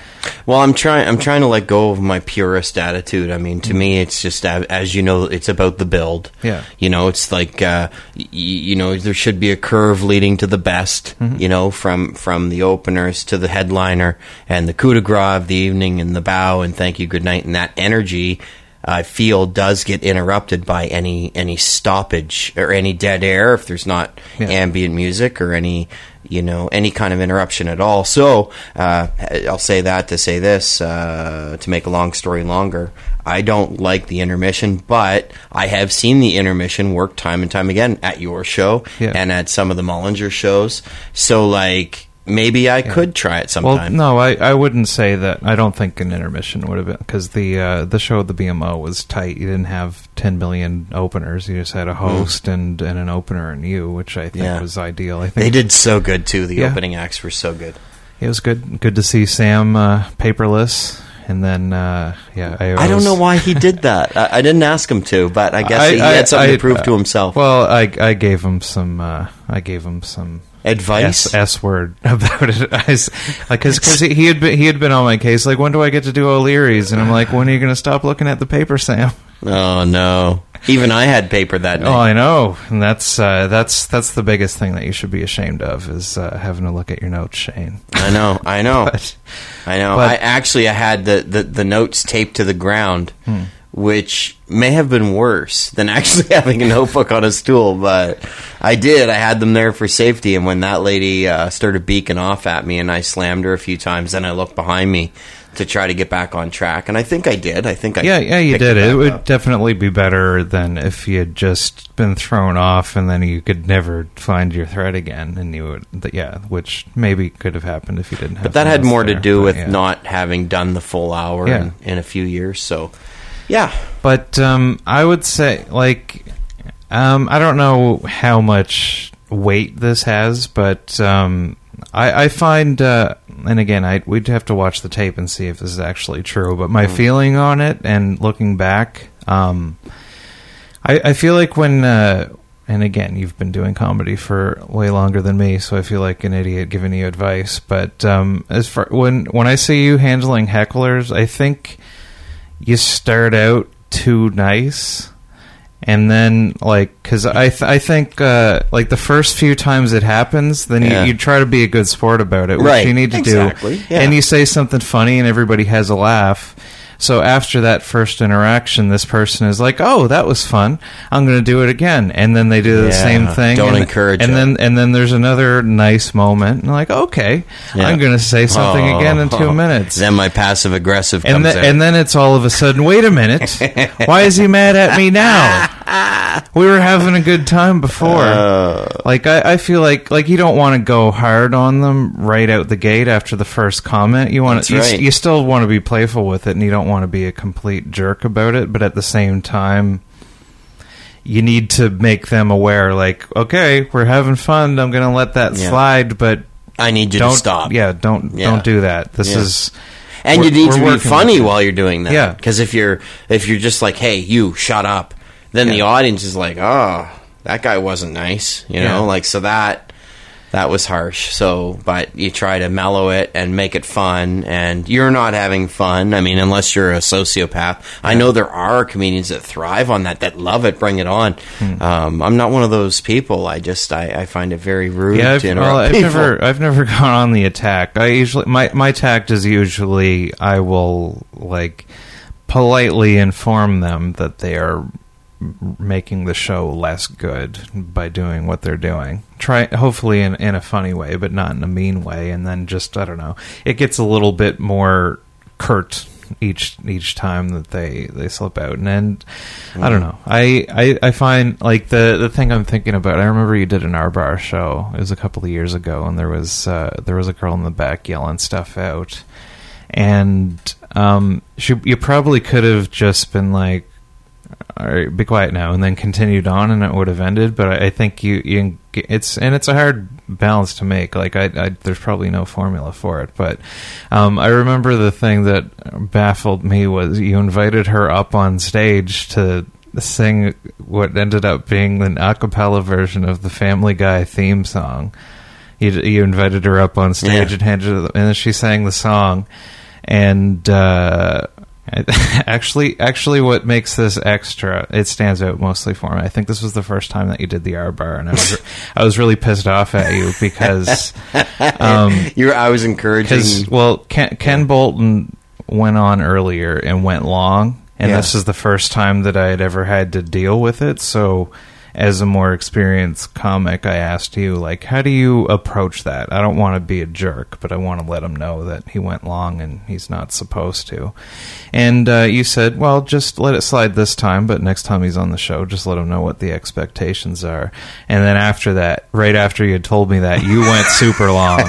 Well, I'm trying. I'm trying to let go of my purist attitude. I mean, to mm. me, it's just as, as you know, it's about the build. Yeah. You know, it's like uh, y- you know, there should be a curve leading to the best. Mm-hmm. You know, from from the openers to the headliner and the coup de grace of the evening and the bow and thank you, good night, and that energy, I feel, does get interrupted by any any stoppage or any dead air if there's not yeah. ambient music or any. You know, any kind of interruption at all. So, uh, I'll say that to say this, uh, to make a long story longer. I don't like the intermission, but I have seen the intermission work time and time again at your show yeah. and at some of the Mullinger shows. So, like, maybe I yeah. could try it sometime. Well, no, I, I wouldn't say that. I don't think an intermission would have been, because the uh, the show at the B M O was tight. You didn't have ten million openers. You just had a host mm. and, and an opener and you, which I think yeah. was ideal. I think they did so good too. The yeah. opening acts were so good. It was good. Good to see Sam uh, paperless. And then, uh, yeah, I, I don't know why he did that. I, I didn't ask him to, but I guess I, he had something I, to prove uh, to himself. Well, I I gave him some. Uh, I gave him some. Advice S, S word about it, because like, because he had been he had been on my case. Like, when do I get to do O'Leary's? And I'm like, when are you going to stop looking at the paper, Sam? Oh no! Even I had paper that day. Oh, I know, and that's uh, that's that's the biggest thing that you should be ashamed of is uh, having to look at your notes, Shane. I know, I know, but, I know. But, I actually I had the, the, the notes taped to the ground. Hmm. Which may have been worse than actually having a notebook on a stool, but I did. I had them there for safety, and when that lady uh, started beaking off at me and I slammed her a few times, then I looked behind me to try to get back on track, and I think I did. I think I Yeah, yeah, you did. It, it would up. definitely be better than if you had just been thrown off and then you could never find your thread again, and you would, yeah, which maybe could have happened if you didn't have But that had more there, to do but, with yeah. not having done the full hour Yeah. in, in a few years, so... Yeah. But um, I would say, like, um, I don't know how much weight this has, but um, I, I find, uh, and again, I we'd have to watch the tape and see if this is actually true, but my mm. feeling on it and looking back, um, I, I feel like when, uh, and again, you've been doing comedy for way longer than me, so I feel like an idiot giving you advice, but um, as far when when I see you handling hecklers, I think... you start out too nice, and then, like, because I, th- I think, uh, like, the first few times it happens, then yeah. you, you try to be a good sport about it, which right. you need to exactly. do. Yeah. And you say something funny, and everybody has a laugh. So after that first interaction, this person is like, "Oh, that was fun. I'm going to do it again." And then they do the yeah. same thing. Don't and, encourage and it. then and then there's another nice moment, and like, "Okay, yeah. I'm going to say something oh, again in two oh. minutes." Then my passive aggressive and comes the, out. and then it's all of a sudden, wait a minute, why is he mad at me now? We were having a good time before. Uh, like I, I feel like like you don't want to go hard on them right out the gate after the first comment. You want to, you, right. you still want to be playful with it, and you don't want to be a complete jerk about it. But at the same time, you need to make them aware. Like, okay, we're having fun. I'm going to let that yeah. slide, but I need you don't, to stop. Yeah, don't yeah. don't do that. This yeah. is. And you need to be funny while you're doing that. Yeah. Because if you're if you're just like, hey, you, shut up, then yeah. the audience is like, oh, that guy wasn't nice. You know, yeah. like, so that that was harsh. So, but you try to mellow it and make it fun, and you're not having fun. I mean, unless you're a sociopath. Yeah. I know there are comedians that thrive on that, that love it, bring it on. Hmm. Um, I'm not one of those people. I just, I, I find it very rude yeah, I've, to interrupt well, I've people. Never, I've never gone on the attack. I usually, my, my tact is usually, I will, like, politely inform them that they are making the show less good by doing what they're doing. Try hopefully in, in a funny way, but not in a mean way, and then just, I don't know, it gets a little bit more curt each each time that they, they slip out. And then mm. I don't know. I, I, I find like the, the thing I'm thinking about, I remember you did an R Bar show. It was a couple of years ago, and there was uh, there was a girl in the back yelling stuff out. And um she, you probably could have just been like, all right, be quiet now, and then continued on, and it would have ended. But I, I think you, you, it's and it's a hard balance to make. Like I, I there's probably no formula for it. But um, I remember the thing that baffled me was you invited her up on stage to sing what ended up being an a cappella version of the Family Guy theme song. You, you invited her up on stage yeah. and handed her, and she sang the song. And uh, actually, actually, what makes this extra, it stands out mostly for me. I think this was the first time that you did the R bar, and I was, I was really pissed off at you because um, You're, I was encouraging. Well, Ken, Ken Bolton went on earlier and went long, and Yeah. this is the first time that I had ever had to deal with it. So, as a more experienced comic, I asked you, like, how do you approach that? I don't want to be a jerk, but I want to let him know that he went long and he's not supposed to. And uh, you said, well, just let it slide this time, but next time he's on the show, just let him know what the expectations are. And then after that, right after you had told me that, you went super long,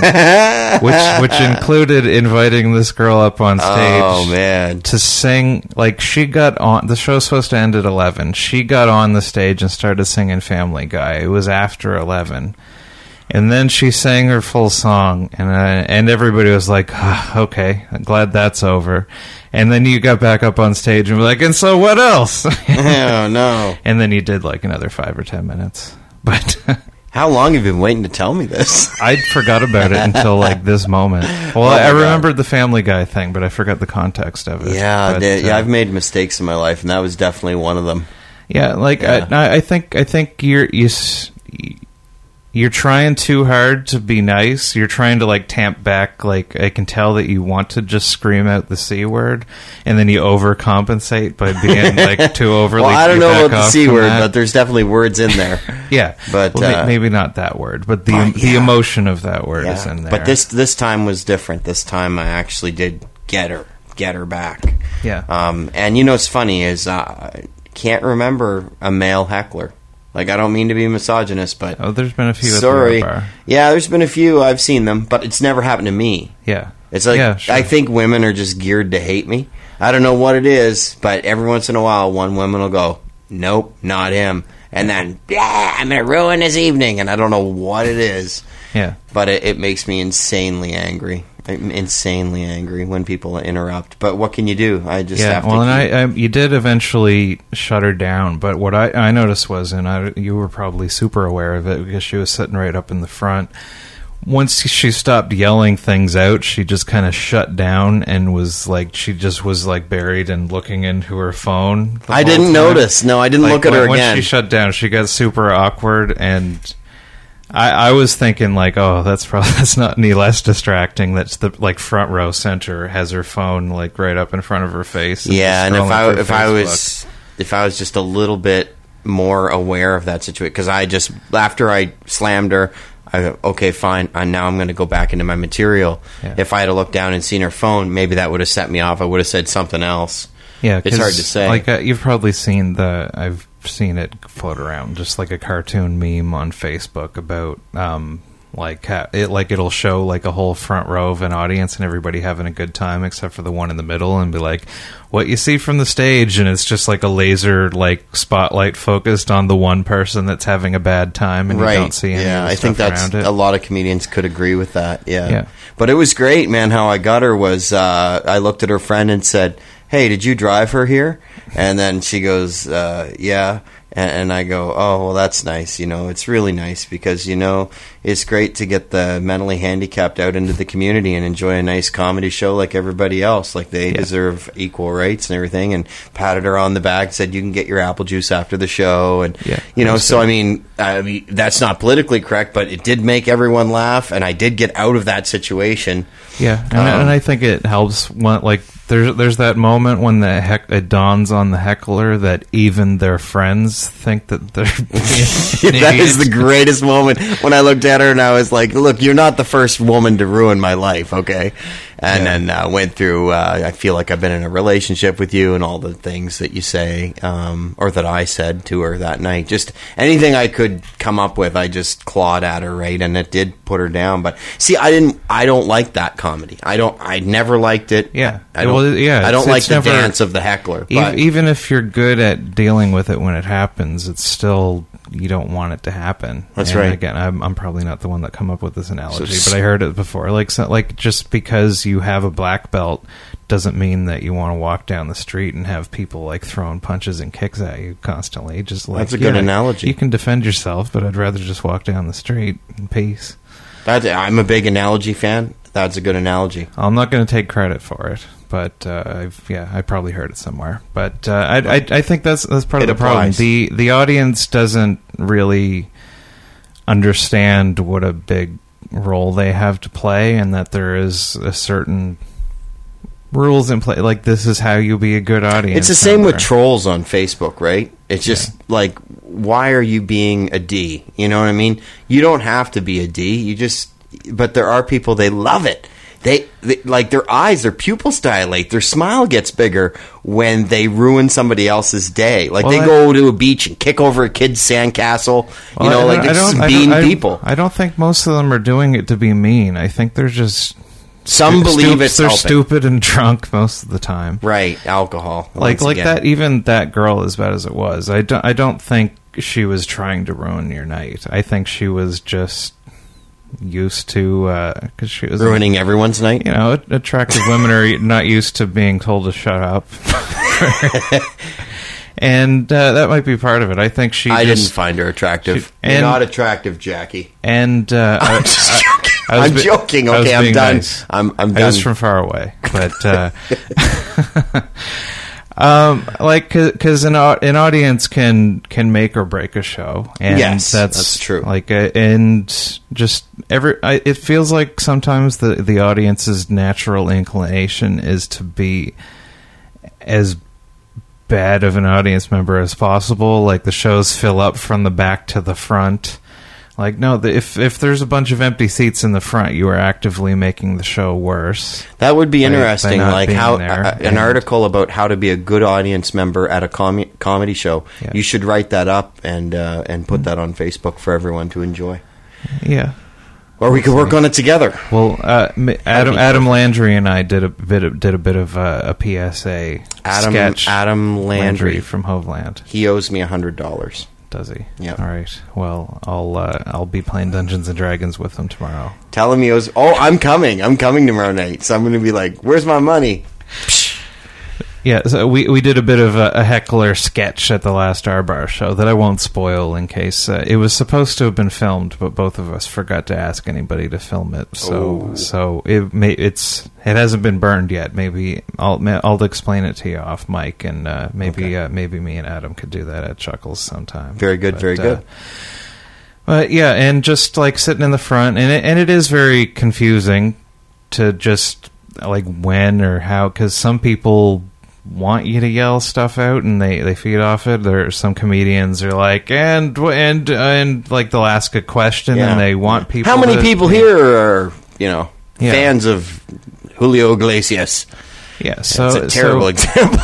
which which included inviting this girl up on stage Oh, man. to sing. Like, she got on, the show's supposed to end at eleven. She got on the stage and started singing Family Guy. It was after eleven. And then she sang her full song, and uh, and everybody was like, oh, okay, I'm glad that's over. And then you got back up on stage and were like, and so what else? Oh, no. And then you did like another five or ten minutes. But How long have you been waiting to tell me this? I forgot about it until like this moment. Well, Oh my I God. remembered the Family Guy thing, but I forgot the context of it. Yeah, But, the- yeah, uh, I've made mistakes in my life, and that was definitely one of them. Yeah, like Yeah. I, I think I think you're you, s- you're trying too hard to be nice. You're trying to like tamp back. Like I can tell that you want to just scream out the C word, and then you overcompensate by being like too overly. Well, I don't you know back about the off C from word, that. but there's definitely words in there. Yeah, but well, ma- uh, maybe not that word, but the but, the yeah. emotion of that word yeah. is in there. But this this time was different. This time I actually did get her, get her back. Yeah. Um, and you know what's funny is uh, I can't remember a male heckler. Like, I don't mean to be misogynist, but oh, there's been a few. sorry. At the bar. Yeah, there's been a few. I've seen them, but it's never happened to me. Yeah, It's like, yeah, sure. I think women are just geared to hate me. I don't know what it is, but every once in a while, one woman will go, nope, not him. And then, yeah, I'm going to ruin his evening. And I don't know what it is. Yeah. But it, it makes me insanely angry. I'm insanely angry when people interrupt. But what can you do? I just Yeah, have well, to and keep... I, I, you did eventually shut her down, but what I, I noticed was, and I, you were probably super aware of it because she was sitting right up in the front. Once she stopped yelling things out, she just kind of shut down and was like, she just was like buried and looking into her phone. the I whole didn't time. notice. No, I didn't Like, look at when- her once again. she shut down, she got super awkward, and I, I was thinking like, oh, that's probably that's not any less distracting. That's the like front row center has her phone like right up in front of her face. And Yeah, and just if scrolling I through if I Facebook. was if I was just a little bit more aware of that situation, because I just after I slammed her, I go, okay, fine. And now I'm going to go back into my material. Yeah. If I had looked down and seen her phone, maybe that would have set me off. I would have said something else. Yeah, It's hard 'cause, to say. Like uh, you've probably seen the, I've seen it float around, just like a cartoon meme on Facebook about, um, like ha- it, like it'll show like a whole front row of an audience and everybody having a good time except for the one in the middle, and be like, what you see from the stage, and it's just like a laser like spotlight focused on the one person that's having a bad time, and right. you don't see any yeah, of the I think stuff that's around it. a lot of comedians could agree with that. Yeah. Yeah. But it was great, man. How I got her was uh, I looked at her friend and said, hey, did you drive her here? And then she goes, uh, yeah. And, and I go, oh, well, that's nice. You know, it's really nice because, you know, it's great to get the mentally handicapped out into the community and enjoy a nice comedy show like everybody else. Like, they Yeah. deserve equal rights and everything. And patted her on the back, said, you can get your apple juice after the show. And, Yeah, you know, that's so, good. I mean, I mean, that's not politically correct, but it did make everyone laugh. And I did get out of that situation. Yeah, and, Um, and I think it helps when, like, there's there's that moment when the heck it dawns on the heckler that even their friends think that they're being That is idiots. the greatest moment when I looked at her and I was like, look, you're not the first woman to ruin my life, okay? And Yeah. then uh, went through, uh, I feel like I've been in a relationship with you and all the things that you say, um, or that I said to her that night. Just anything I could come up with, I just clawed at her, right? And it did put her down. But see, I didn't, I don't like that comedy. I don't, I never liked it. Yeah. I don't, Well, yeah, I don't it's- like it's the never- dance of the heckler. E- But even if you're good at dealing with it when it happens, it's still, you don't want it to happen. That's And right. Again, I'm, I'm probably not the one that come up with this analogy, So- but I heard it before. Like, so, like just because you have a black belt doesn't mean that you want to walk down the street and have people like throwing punches and kicks at you constantly. Just like, That's a good yeah, analogy. You can defend yourself, but I'd rather just walk down the street in peace. That, I'm a big analogy fan. That's a good analogy. I'm not going to take credit for it, but uh, I've yeah, I probably heard it somewhere. But uh, I, I I think that's that's part It of the problem. applies. The the audience doesn't really understand what a big role they have to play, and that there is a certain rules in play. Like, this is how you be a good audience. It's the same member. with trolls on Facebook, right? It's just like, why are you being a D? You know what I mean? You don't have to be a D. You just, but there are people, they love it. They, they like their eyes, their pupils dilate, their smile gets bigger when they ruin somebody else's day. Like, Well, they I- go to a beach and kick over a kid's sandcastle. You Well, know, I- like I they're just don't- I mean don't- I- people. I don't think most of them are doing it to be mean. I think they're just Some stu- believe stu- it's they're helping. stupid and drunk most of the time. Right, alcohol. Like once like again. that. Even that girl, as bad as it was, I don't. I don't think she was trying to ruin your night. I think she was just used to because she was Ruining everyone's night. You know, attractive women are not used to being told to shut up. And uh, that might be part of it. I think she. I just, didn't find her attractive. she- You're and- not attractive, Jackie. And uh, I'm I- just I- joking. I was I'm be- joking. I was Okay, I'm being done. nice. I'm I'm I was done. from far away, but uh, um, like because an au- an audience can can make or break a show, and Yes, that's, that's true. Like, uh, and just every, I, it feels like sometimes the the audience's natural inclination is to be as bad of an audience member as possible. Like, the shows fill up from the back to the front. Like, no, the, if if there's a bunch of empty seats in the front, you are actively making the show worse. That would be by- by interesting, not like being how there. uh, an And- article about how to be a good audience member at a com- comedy show. Yeah. You should write that up and uh, and put that on Facebook for everyone to enjoy. Yeah. Or we could work on it together. Well, uh, m- Adam be Adam Landry and I did a bit of, did a bit of uh, a P S A Adam sketch. Adam Landry from Hoveland. He owes me a hundred dollars. Does he? Yeah. All right. Well, I'll uh, I'll be playing Dungeons and Dragons with him tomorrow. Tell him he owes. Oh, I'm coming. I'm coming tomorrow night. So I'm going to be like, "Where's my money?" Yeah, so we we did a bit of a, a heckler sketch at the last R Bar show that I won't spoil in case uh, it was supposed to have been filmed, but both of us forgot to ask anybody to film it. So Oh. so it may it's it hasn't been burned yet. Maybe I'll ma- I'll explain it to you off mic, and uh, maybe Okay. uh, maybe me and Adam could do that at Chuckles sometime. Very good, very uh, good. But yeah, and just like sitting in the front, and it, and it is very confusing to just like when or how, because some people want you to yell stuff out and they, they feed off it. There are some comedians are like, and and and like they'll ask a question Yeah. and they want people. How many to- people here are, you know, Yeah. fans of Julio Iglesias? Yeah, so That's a terrible so- example.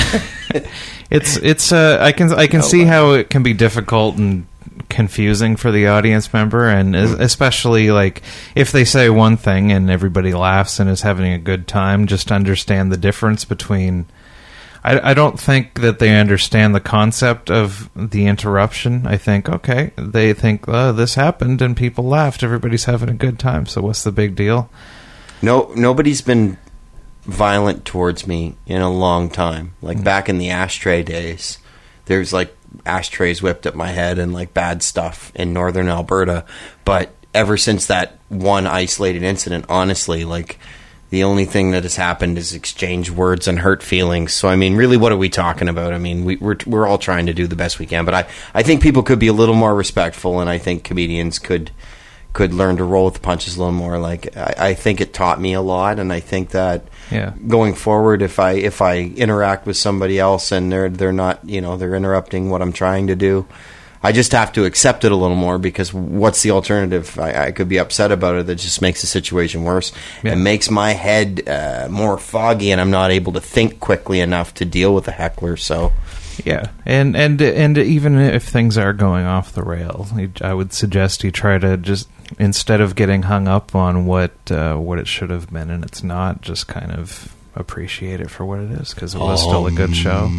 It's it's uh, I can I can see how it can be difficult and confusing for the audience member, and es- especially like if they say one thing and everybody laughs and is having a good time, just understand the difference between. I, I don't think that they understand the concept of the interruption. I think, okay, they think, oh, this happened and people laughed. Everybody's having a good time, so what's the big deal? No, nobody's been violent towards me in a long time. Like back in the ashtray days, there's like ashtrays whipped at my head and like bad stuff in northern Alberta. But ever since that one isolated incident, honestly, like the only thing that has happened is exchange words and hurt feelings. So, I mean, really, what are we talking about? I mean, we, we're we're all trying to do the best we can. But I, I think people could be a little more respectful, and I think comedians could could learn to roll with the punches a little more. Like, I, I think it taught me a lot, and I think that Yeah. going forward, if I if I interact with somebody else and they're they're not, you know, they're interrupting what I'm trying to do, I just have to accept it a little more, because what's the alternative? I, I could be upset about it. That just makes the situation worse. Yeah. It makes my head uh, more foggy, and I'm not able to think quickly enough to deal with a heckler. So, Yeah, and and and even if things are going off the rails, I would suggest you try to just, instead of getting hung up on what uh, what it should have been and it's not, just kind of appreciate it for what it is, because it was still a good show.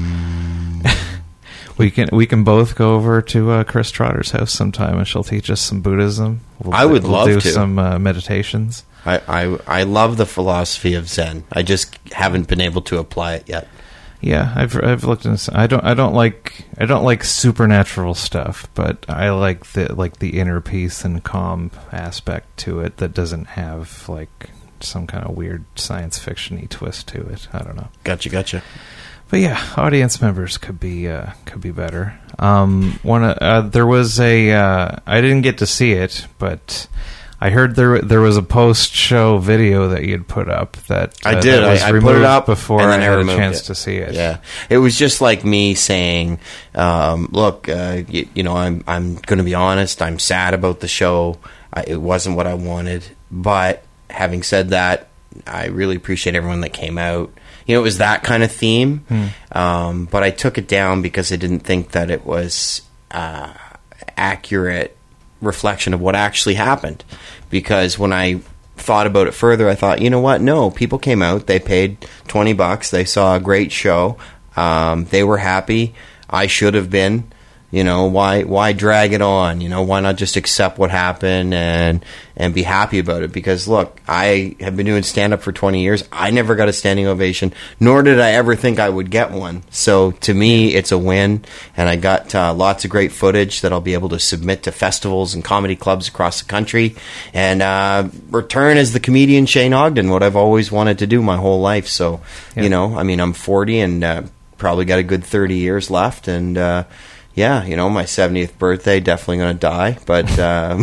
we can we can both go over to uh, Chris Trotter's house sometime, and she'll teach us some Buddhism. We'll, I would we'll love do to. some uh, meditations. I, I I love the philosophy of Zen. I just haven't been able to apply it yet. Yeah, I've I've looked into. I don't I don't like I don't like supernatural stuff, but I like the like the inner peace and calm aspect to it that doesn't have like some kind of weird science fiction-y twist to it. I don't know. Gotcha, gotcha. But yeah, audience members could be uh, could be better. Um, one uh, there was a uh, I didn't get to see it, but I heard there there was a post-show video that you'd put up that uh, I did. that was I, I put it up before and I then had a removed chance it. to see it. Yeah, it was just like me saying, um, "Look, uh, you, you know, I'm I'm going to be honest. I'm sad about the show. I, it wasn't what I wanted, but having said that, I really appreciate everyone that came out." You know, it was that kind of theme, Hmm. um, but I took it down because I didn't think that it was uh, accurate reflection of what actually happened. Because when I thought about it further, I thought, you know what? No, people came out, they paid twenty bucks, they saw a great show, um, they were happy. I should have been. You know, why why drag it on? You know, why not just accept what happened and and be happy about it? Because look, I have been doing stand-up for twenty years. I never got a standing ovation, nor did I ever think I would get one. So to me, it's a win, and I got uh, lots of great footage that I'll be able to submit to festivals and comedy clubs across the country, and uh, return as the comedian Shane Ogden, what I've always wanted to do my whole life. So, Yeah. you know, I mean, I'm forty and uh, probably got a good thirty years left, and uh, yeah, you know, my seventieth birthday, definitely going to die. But, um,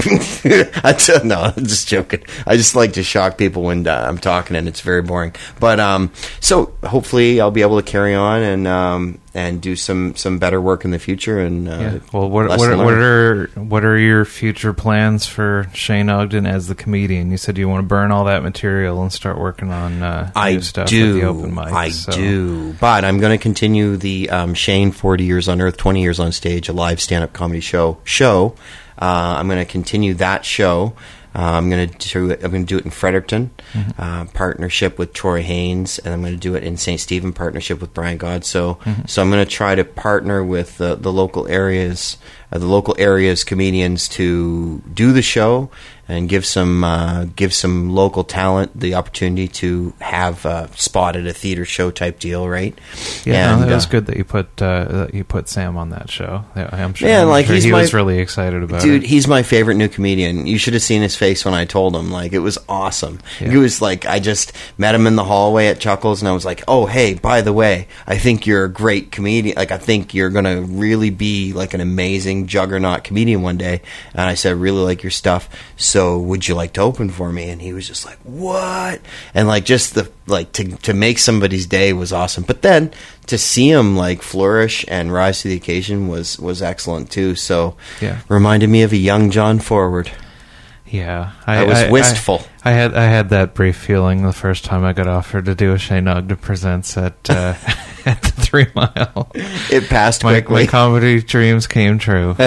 I t- no, I'm just joking. I just like to shock people when uh, I'm talking and it's very boring. But, um, so hopefully I'll be able to carry on and, um, and do some, some better work in the future. And, uh, Yeah. Well, what what, lesson what learned. are what are your future plans for Shane Ogden as the comedian? You said you want to burn all that material and start working on uh, I new stuff do. with the open mic. I so. do. But I'm going to continue the um, Shane forty Years on Earth, twenty Years on Stage, a live stand-up comedy show. Show. Uh, I'm going to continue that show. Uh, I'm going to do it. I'm going to do it in Fredericton, Mm-hmm. uh, partnership with Troy Haynes, and I'm going to do it in Saint Stephen, partnership with Brian Godso. Mm-hmm. So I'm going to try to partner with the, the local areas, uh, the local areas comedians to do the show and give some uh, give some local talent the opportunity to have a spot at a theater show type deal, right? Yeah, and, no, it was uh, good that you put uh, that you put Sam on that show. Yeah, I'm sure. Yeah, I'm like, sure he's he my- was really excited about Dude, it. he's my favorite new comedian. You should have seen his face when I told him. Like, it was awesome. Yeah. It was like, I just met him in the hallway at Chuckles, and I was like, oh, hey, by the way, I think you're a great comedian. Like, I think you're going to really be, like, an amazing juggernaut comedian one day. And I said, I really like your stuff. So would you like to open for me? And he was just like, what? And, like, just the, like, to, to make somebody's day was awesome. But then to see him, like, flourish and rise to the occasion was, was excellent, too. So, Yeah. reminded me of a young John Forward. Yeah, I was wistful. I, I had I had that brief feeling the first time I got offered to do a Shane Ogden Presents at uh, at the Three Mile. It passed my, quickly. my comedy dreams came true.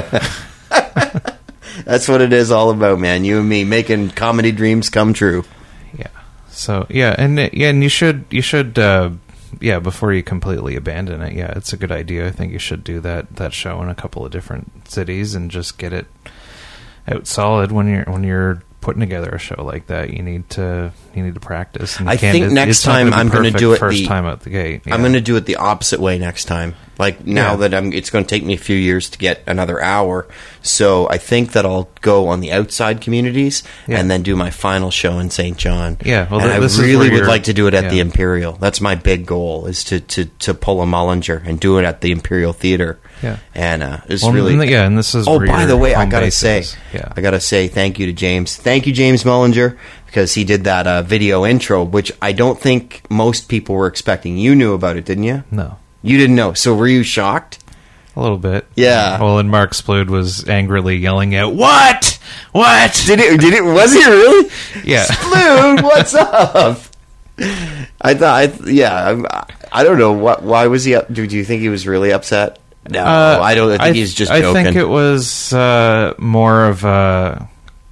That's what it is all about, man. You and me making comedy dreams come true. Yeah. So yeah, and uh, yeah, and you should you should uh, yeah before you completely abandon it. Yeah, it's a good idea. I think you should do that that show in a couple of different cities and just get it out solid when you're when you're putting together a show like that. You need to you need to practice. And you I can't- think it's- next it's not time gonna be I'm going to perfect do it first the, time out the gate. I'm yeah. going to do it the opposite way next time. Like now Yeah. that I'm, it's going to take me a few years to get another hour. So I think that I'll go on the outside communities Yeah. and then do my final show in Saint John. Yeah, well, and th- I this is really where would you're- like to do it at yeah. the Imperial. That's my big goal, is to, to, to pull a Mullinger and do it at the Imperial Theater. Yeah. And uh, it's Well, really and th- yeah, and this is Oh, where by your the way, I home gotta base say, is. Yeah. I gotta say thank you to James. Thank you, James Mullinger, because he did that uh, video intro, which I don't think most people were expecting. You knew about it, didn't you? No. You didn't know. So were you shocked? A little bit. Yeah. Well, and Mark Splood was angrily yelling out, "What? What?" Did it? Did it? Was he really? Yeah. Splood, what's up? I thought. I, yeah. I, I don't know what. Why was he up? Do, do you think he was really upset? No, Uh, I don't. I think th- he's just I joking. think it was uh, more of a.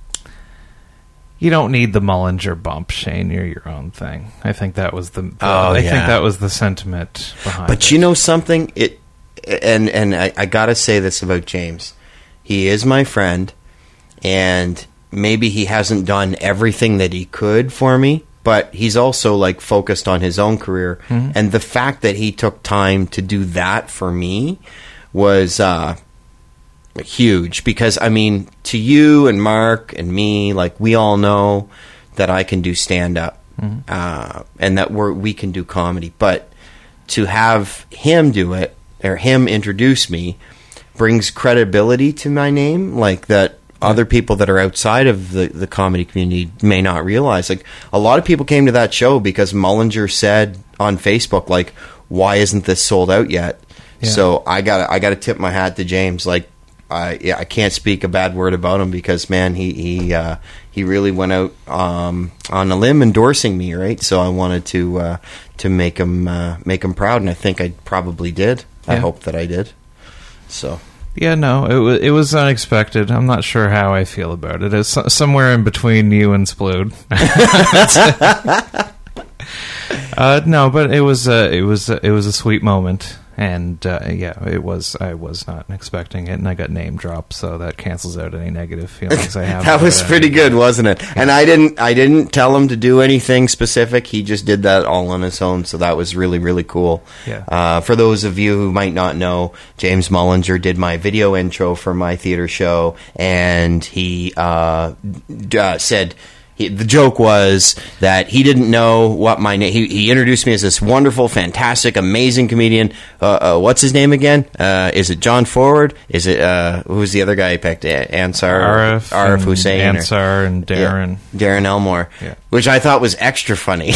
You don't need the Mullinger bump, Shane. You're your own thing. I think that was the. the Oh, I yeah. think that was the sentiment behind. But it. you know something? It and and I, I gotta say this about James. He is my friend, and maybe he hasn't done everything that he could for me, but he's also like focused on his own career. Mhm. And the fact that he took time to do that for me was uh, huge. Because I mean, to you and Mark and me, like we all know that I can do stand up. mm-hmm. uh, and that we're, we can do comedy. But to have him do it, or him introduce me, brings credibility to my name, like that other people that are outside of the, the comedy community may not realize. Like, a lot of people came to that show because Mullinger said on Facebook, like, why isn't this sold out yet? Yeah. So I got I got to tip my hat to James. Like, I yeah, I can't speak a bad word about him because, man, he he uh, he really went out um, on a limb endorsing me, right? So I wanted to uh, to make him uh, make him proud, and I think I probably did. Yeah. I hope that I did. So. Yeah, no, it was it was unexpected. I'm not sure how I feel about it. It's somewhere in between you and Splood. uh, no, but it was uh, it was uh, it was a sweet moment, and uh, yeah, it was. I was not expecting it, and I got name dropped, so that cancels out any negative feelings I have. That was it. pretty good, wasn't it? Yeah. And I didn't I didn't tell him to do anything specific. He just did that all on his own, so that was really really cool. Yeah. Uh, for those of you who might not know, James Mullinger did my video intro for my theater show, and he uh, d- uh, said. He, the joke was that he didn't know what my name. He, he introduced me as this wonderful, fantastic, amazing comedian. Uh, uh, what's his name again? Uh, is it John Forward? Is it uh, who's the other guy he picked? Ansar, Arif, Arif Hussein, Ansar, or, and Darren, yeah, Darren Elmore, yeah. Which I thought was extra funny.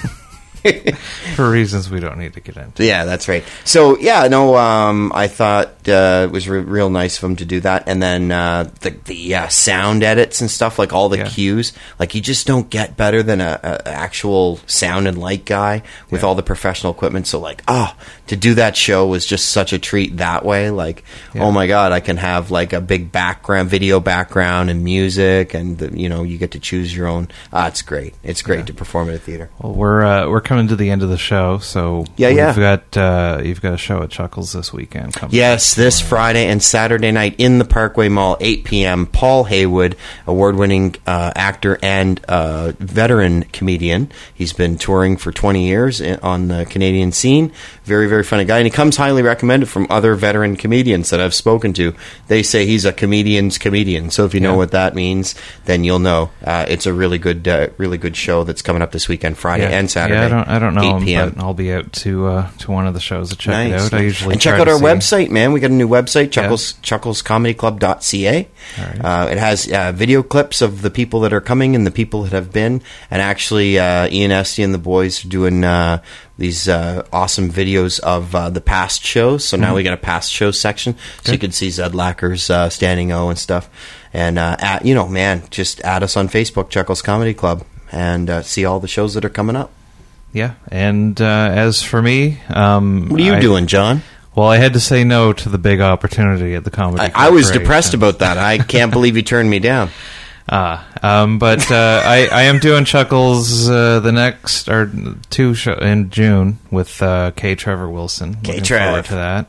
For reasons we don't need to get into. Yeah, that's right. So, yeah, no, um, I thought uh, it was re- real nice of him to do that. And then uh, the, the uh, sound edits and stuff, like all the yeah. cues, like you just don't get better than a, a actual sound and light guy with yeah. all the professional equipment. So, like, oh, to do that show was just such a treat that way. Like, yeah. oh my God, I can have like a big background, video background and music, and, the, you know, you get to choose your own. Ah, it's great. It's great yeah. to perform at a theater. Well, we're, uh, we're coming to the end of the show, so yeah, you've yeah. got uh, you've got a show at Chuckles this weekend. Coming yes, this Friday and Saturday night in the Parkway Mall, eight p.m. Paul Haywood, award-winning uh, actor and uh, veteran comedian. He's been touring for twenty years on the Canadian scene. Very, very funny guy, and he comes highly recommended from other veteran comedians that I've spoken to. They say he's a comedian's comedian. So if you know yeah. what that means, then you'll know. Uh, it's a really good, uh, really good show that's coming up this weekend, Friday yeah. and Saturday. Yeah, I don't, I don't know, eight p.m. but I'll be out to uh, to one of the shows to check nice. it out. I usually and check try out to our see. website, man. We got a new website, Chuckles yeah. chuckles comedy club dot c a. Right. Uh, it has uh, video clips of the people that are coming and the people that have been, and actually uh, Ian Esty and the boys are doing uh, these uh, awesome videos of uh, the past shows. So now mm-hmm. we got a past show section, so Good. You can see Zed Lacker's uh, Standing O and stuff. And uh, at, you know, man, just add us on Facebook, Chuckles Comedy Club, and uh, see all the shows that are coming up. Yeah, and uh, as for me, um, what are you I, doing, John? Well, I had to say no to the big opportunity at the Comedy Club. I, I was depressed about that. I can't believe you turned me down. Ah, um, but uh, I, I am doing Chuckles uh, the next or two show in June with uh, K. Trevor Wilson. K. Looking Trev. forward to that.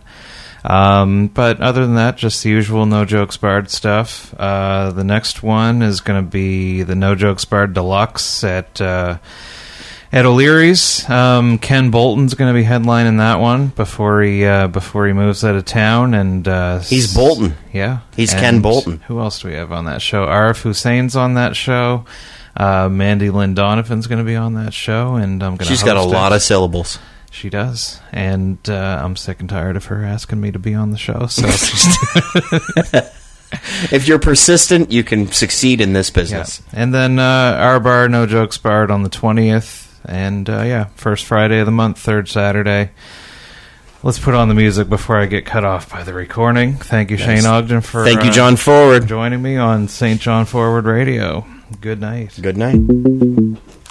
Um, but other than that, just the usual No Jokes Barred stuff. Uh, the next one is going to be the No Jokes Barred Deluxe at uh, at O'Leary's. Um, Ken Bolton's going to be headlining that one before he uh, before he moves out of town. And uh, he's Bolton. Yeah, he's and Ken Bolton. Who else do we have on that show? Arif Hussein's on that show. Uh, Mandy Lynn Donovan's going to be on that show, and I'm going to. She's got a lot of syllables. She does, and uh, I'm sick and tired of her asking me to be on the show. So, if you're persistent, you can succeed in this business. Yeah. And then uh, our bar, No Jokes Barred, on the twentieth, and uh, yeah, first Friday of the month, third Saturday. Let's put on the music before I get cut off by the recording. Thank you, yes. Shane Ogden, for thank you, uh, John Forward, joining me on Saint John Forward Radio. Good night. Good night.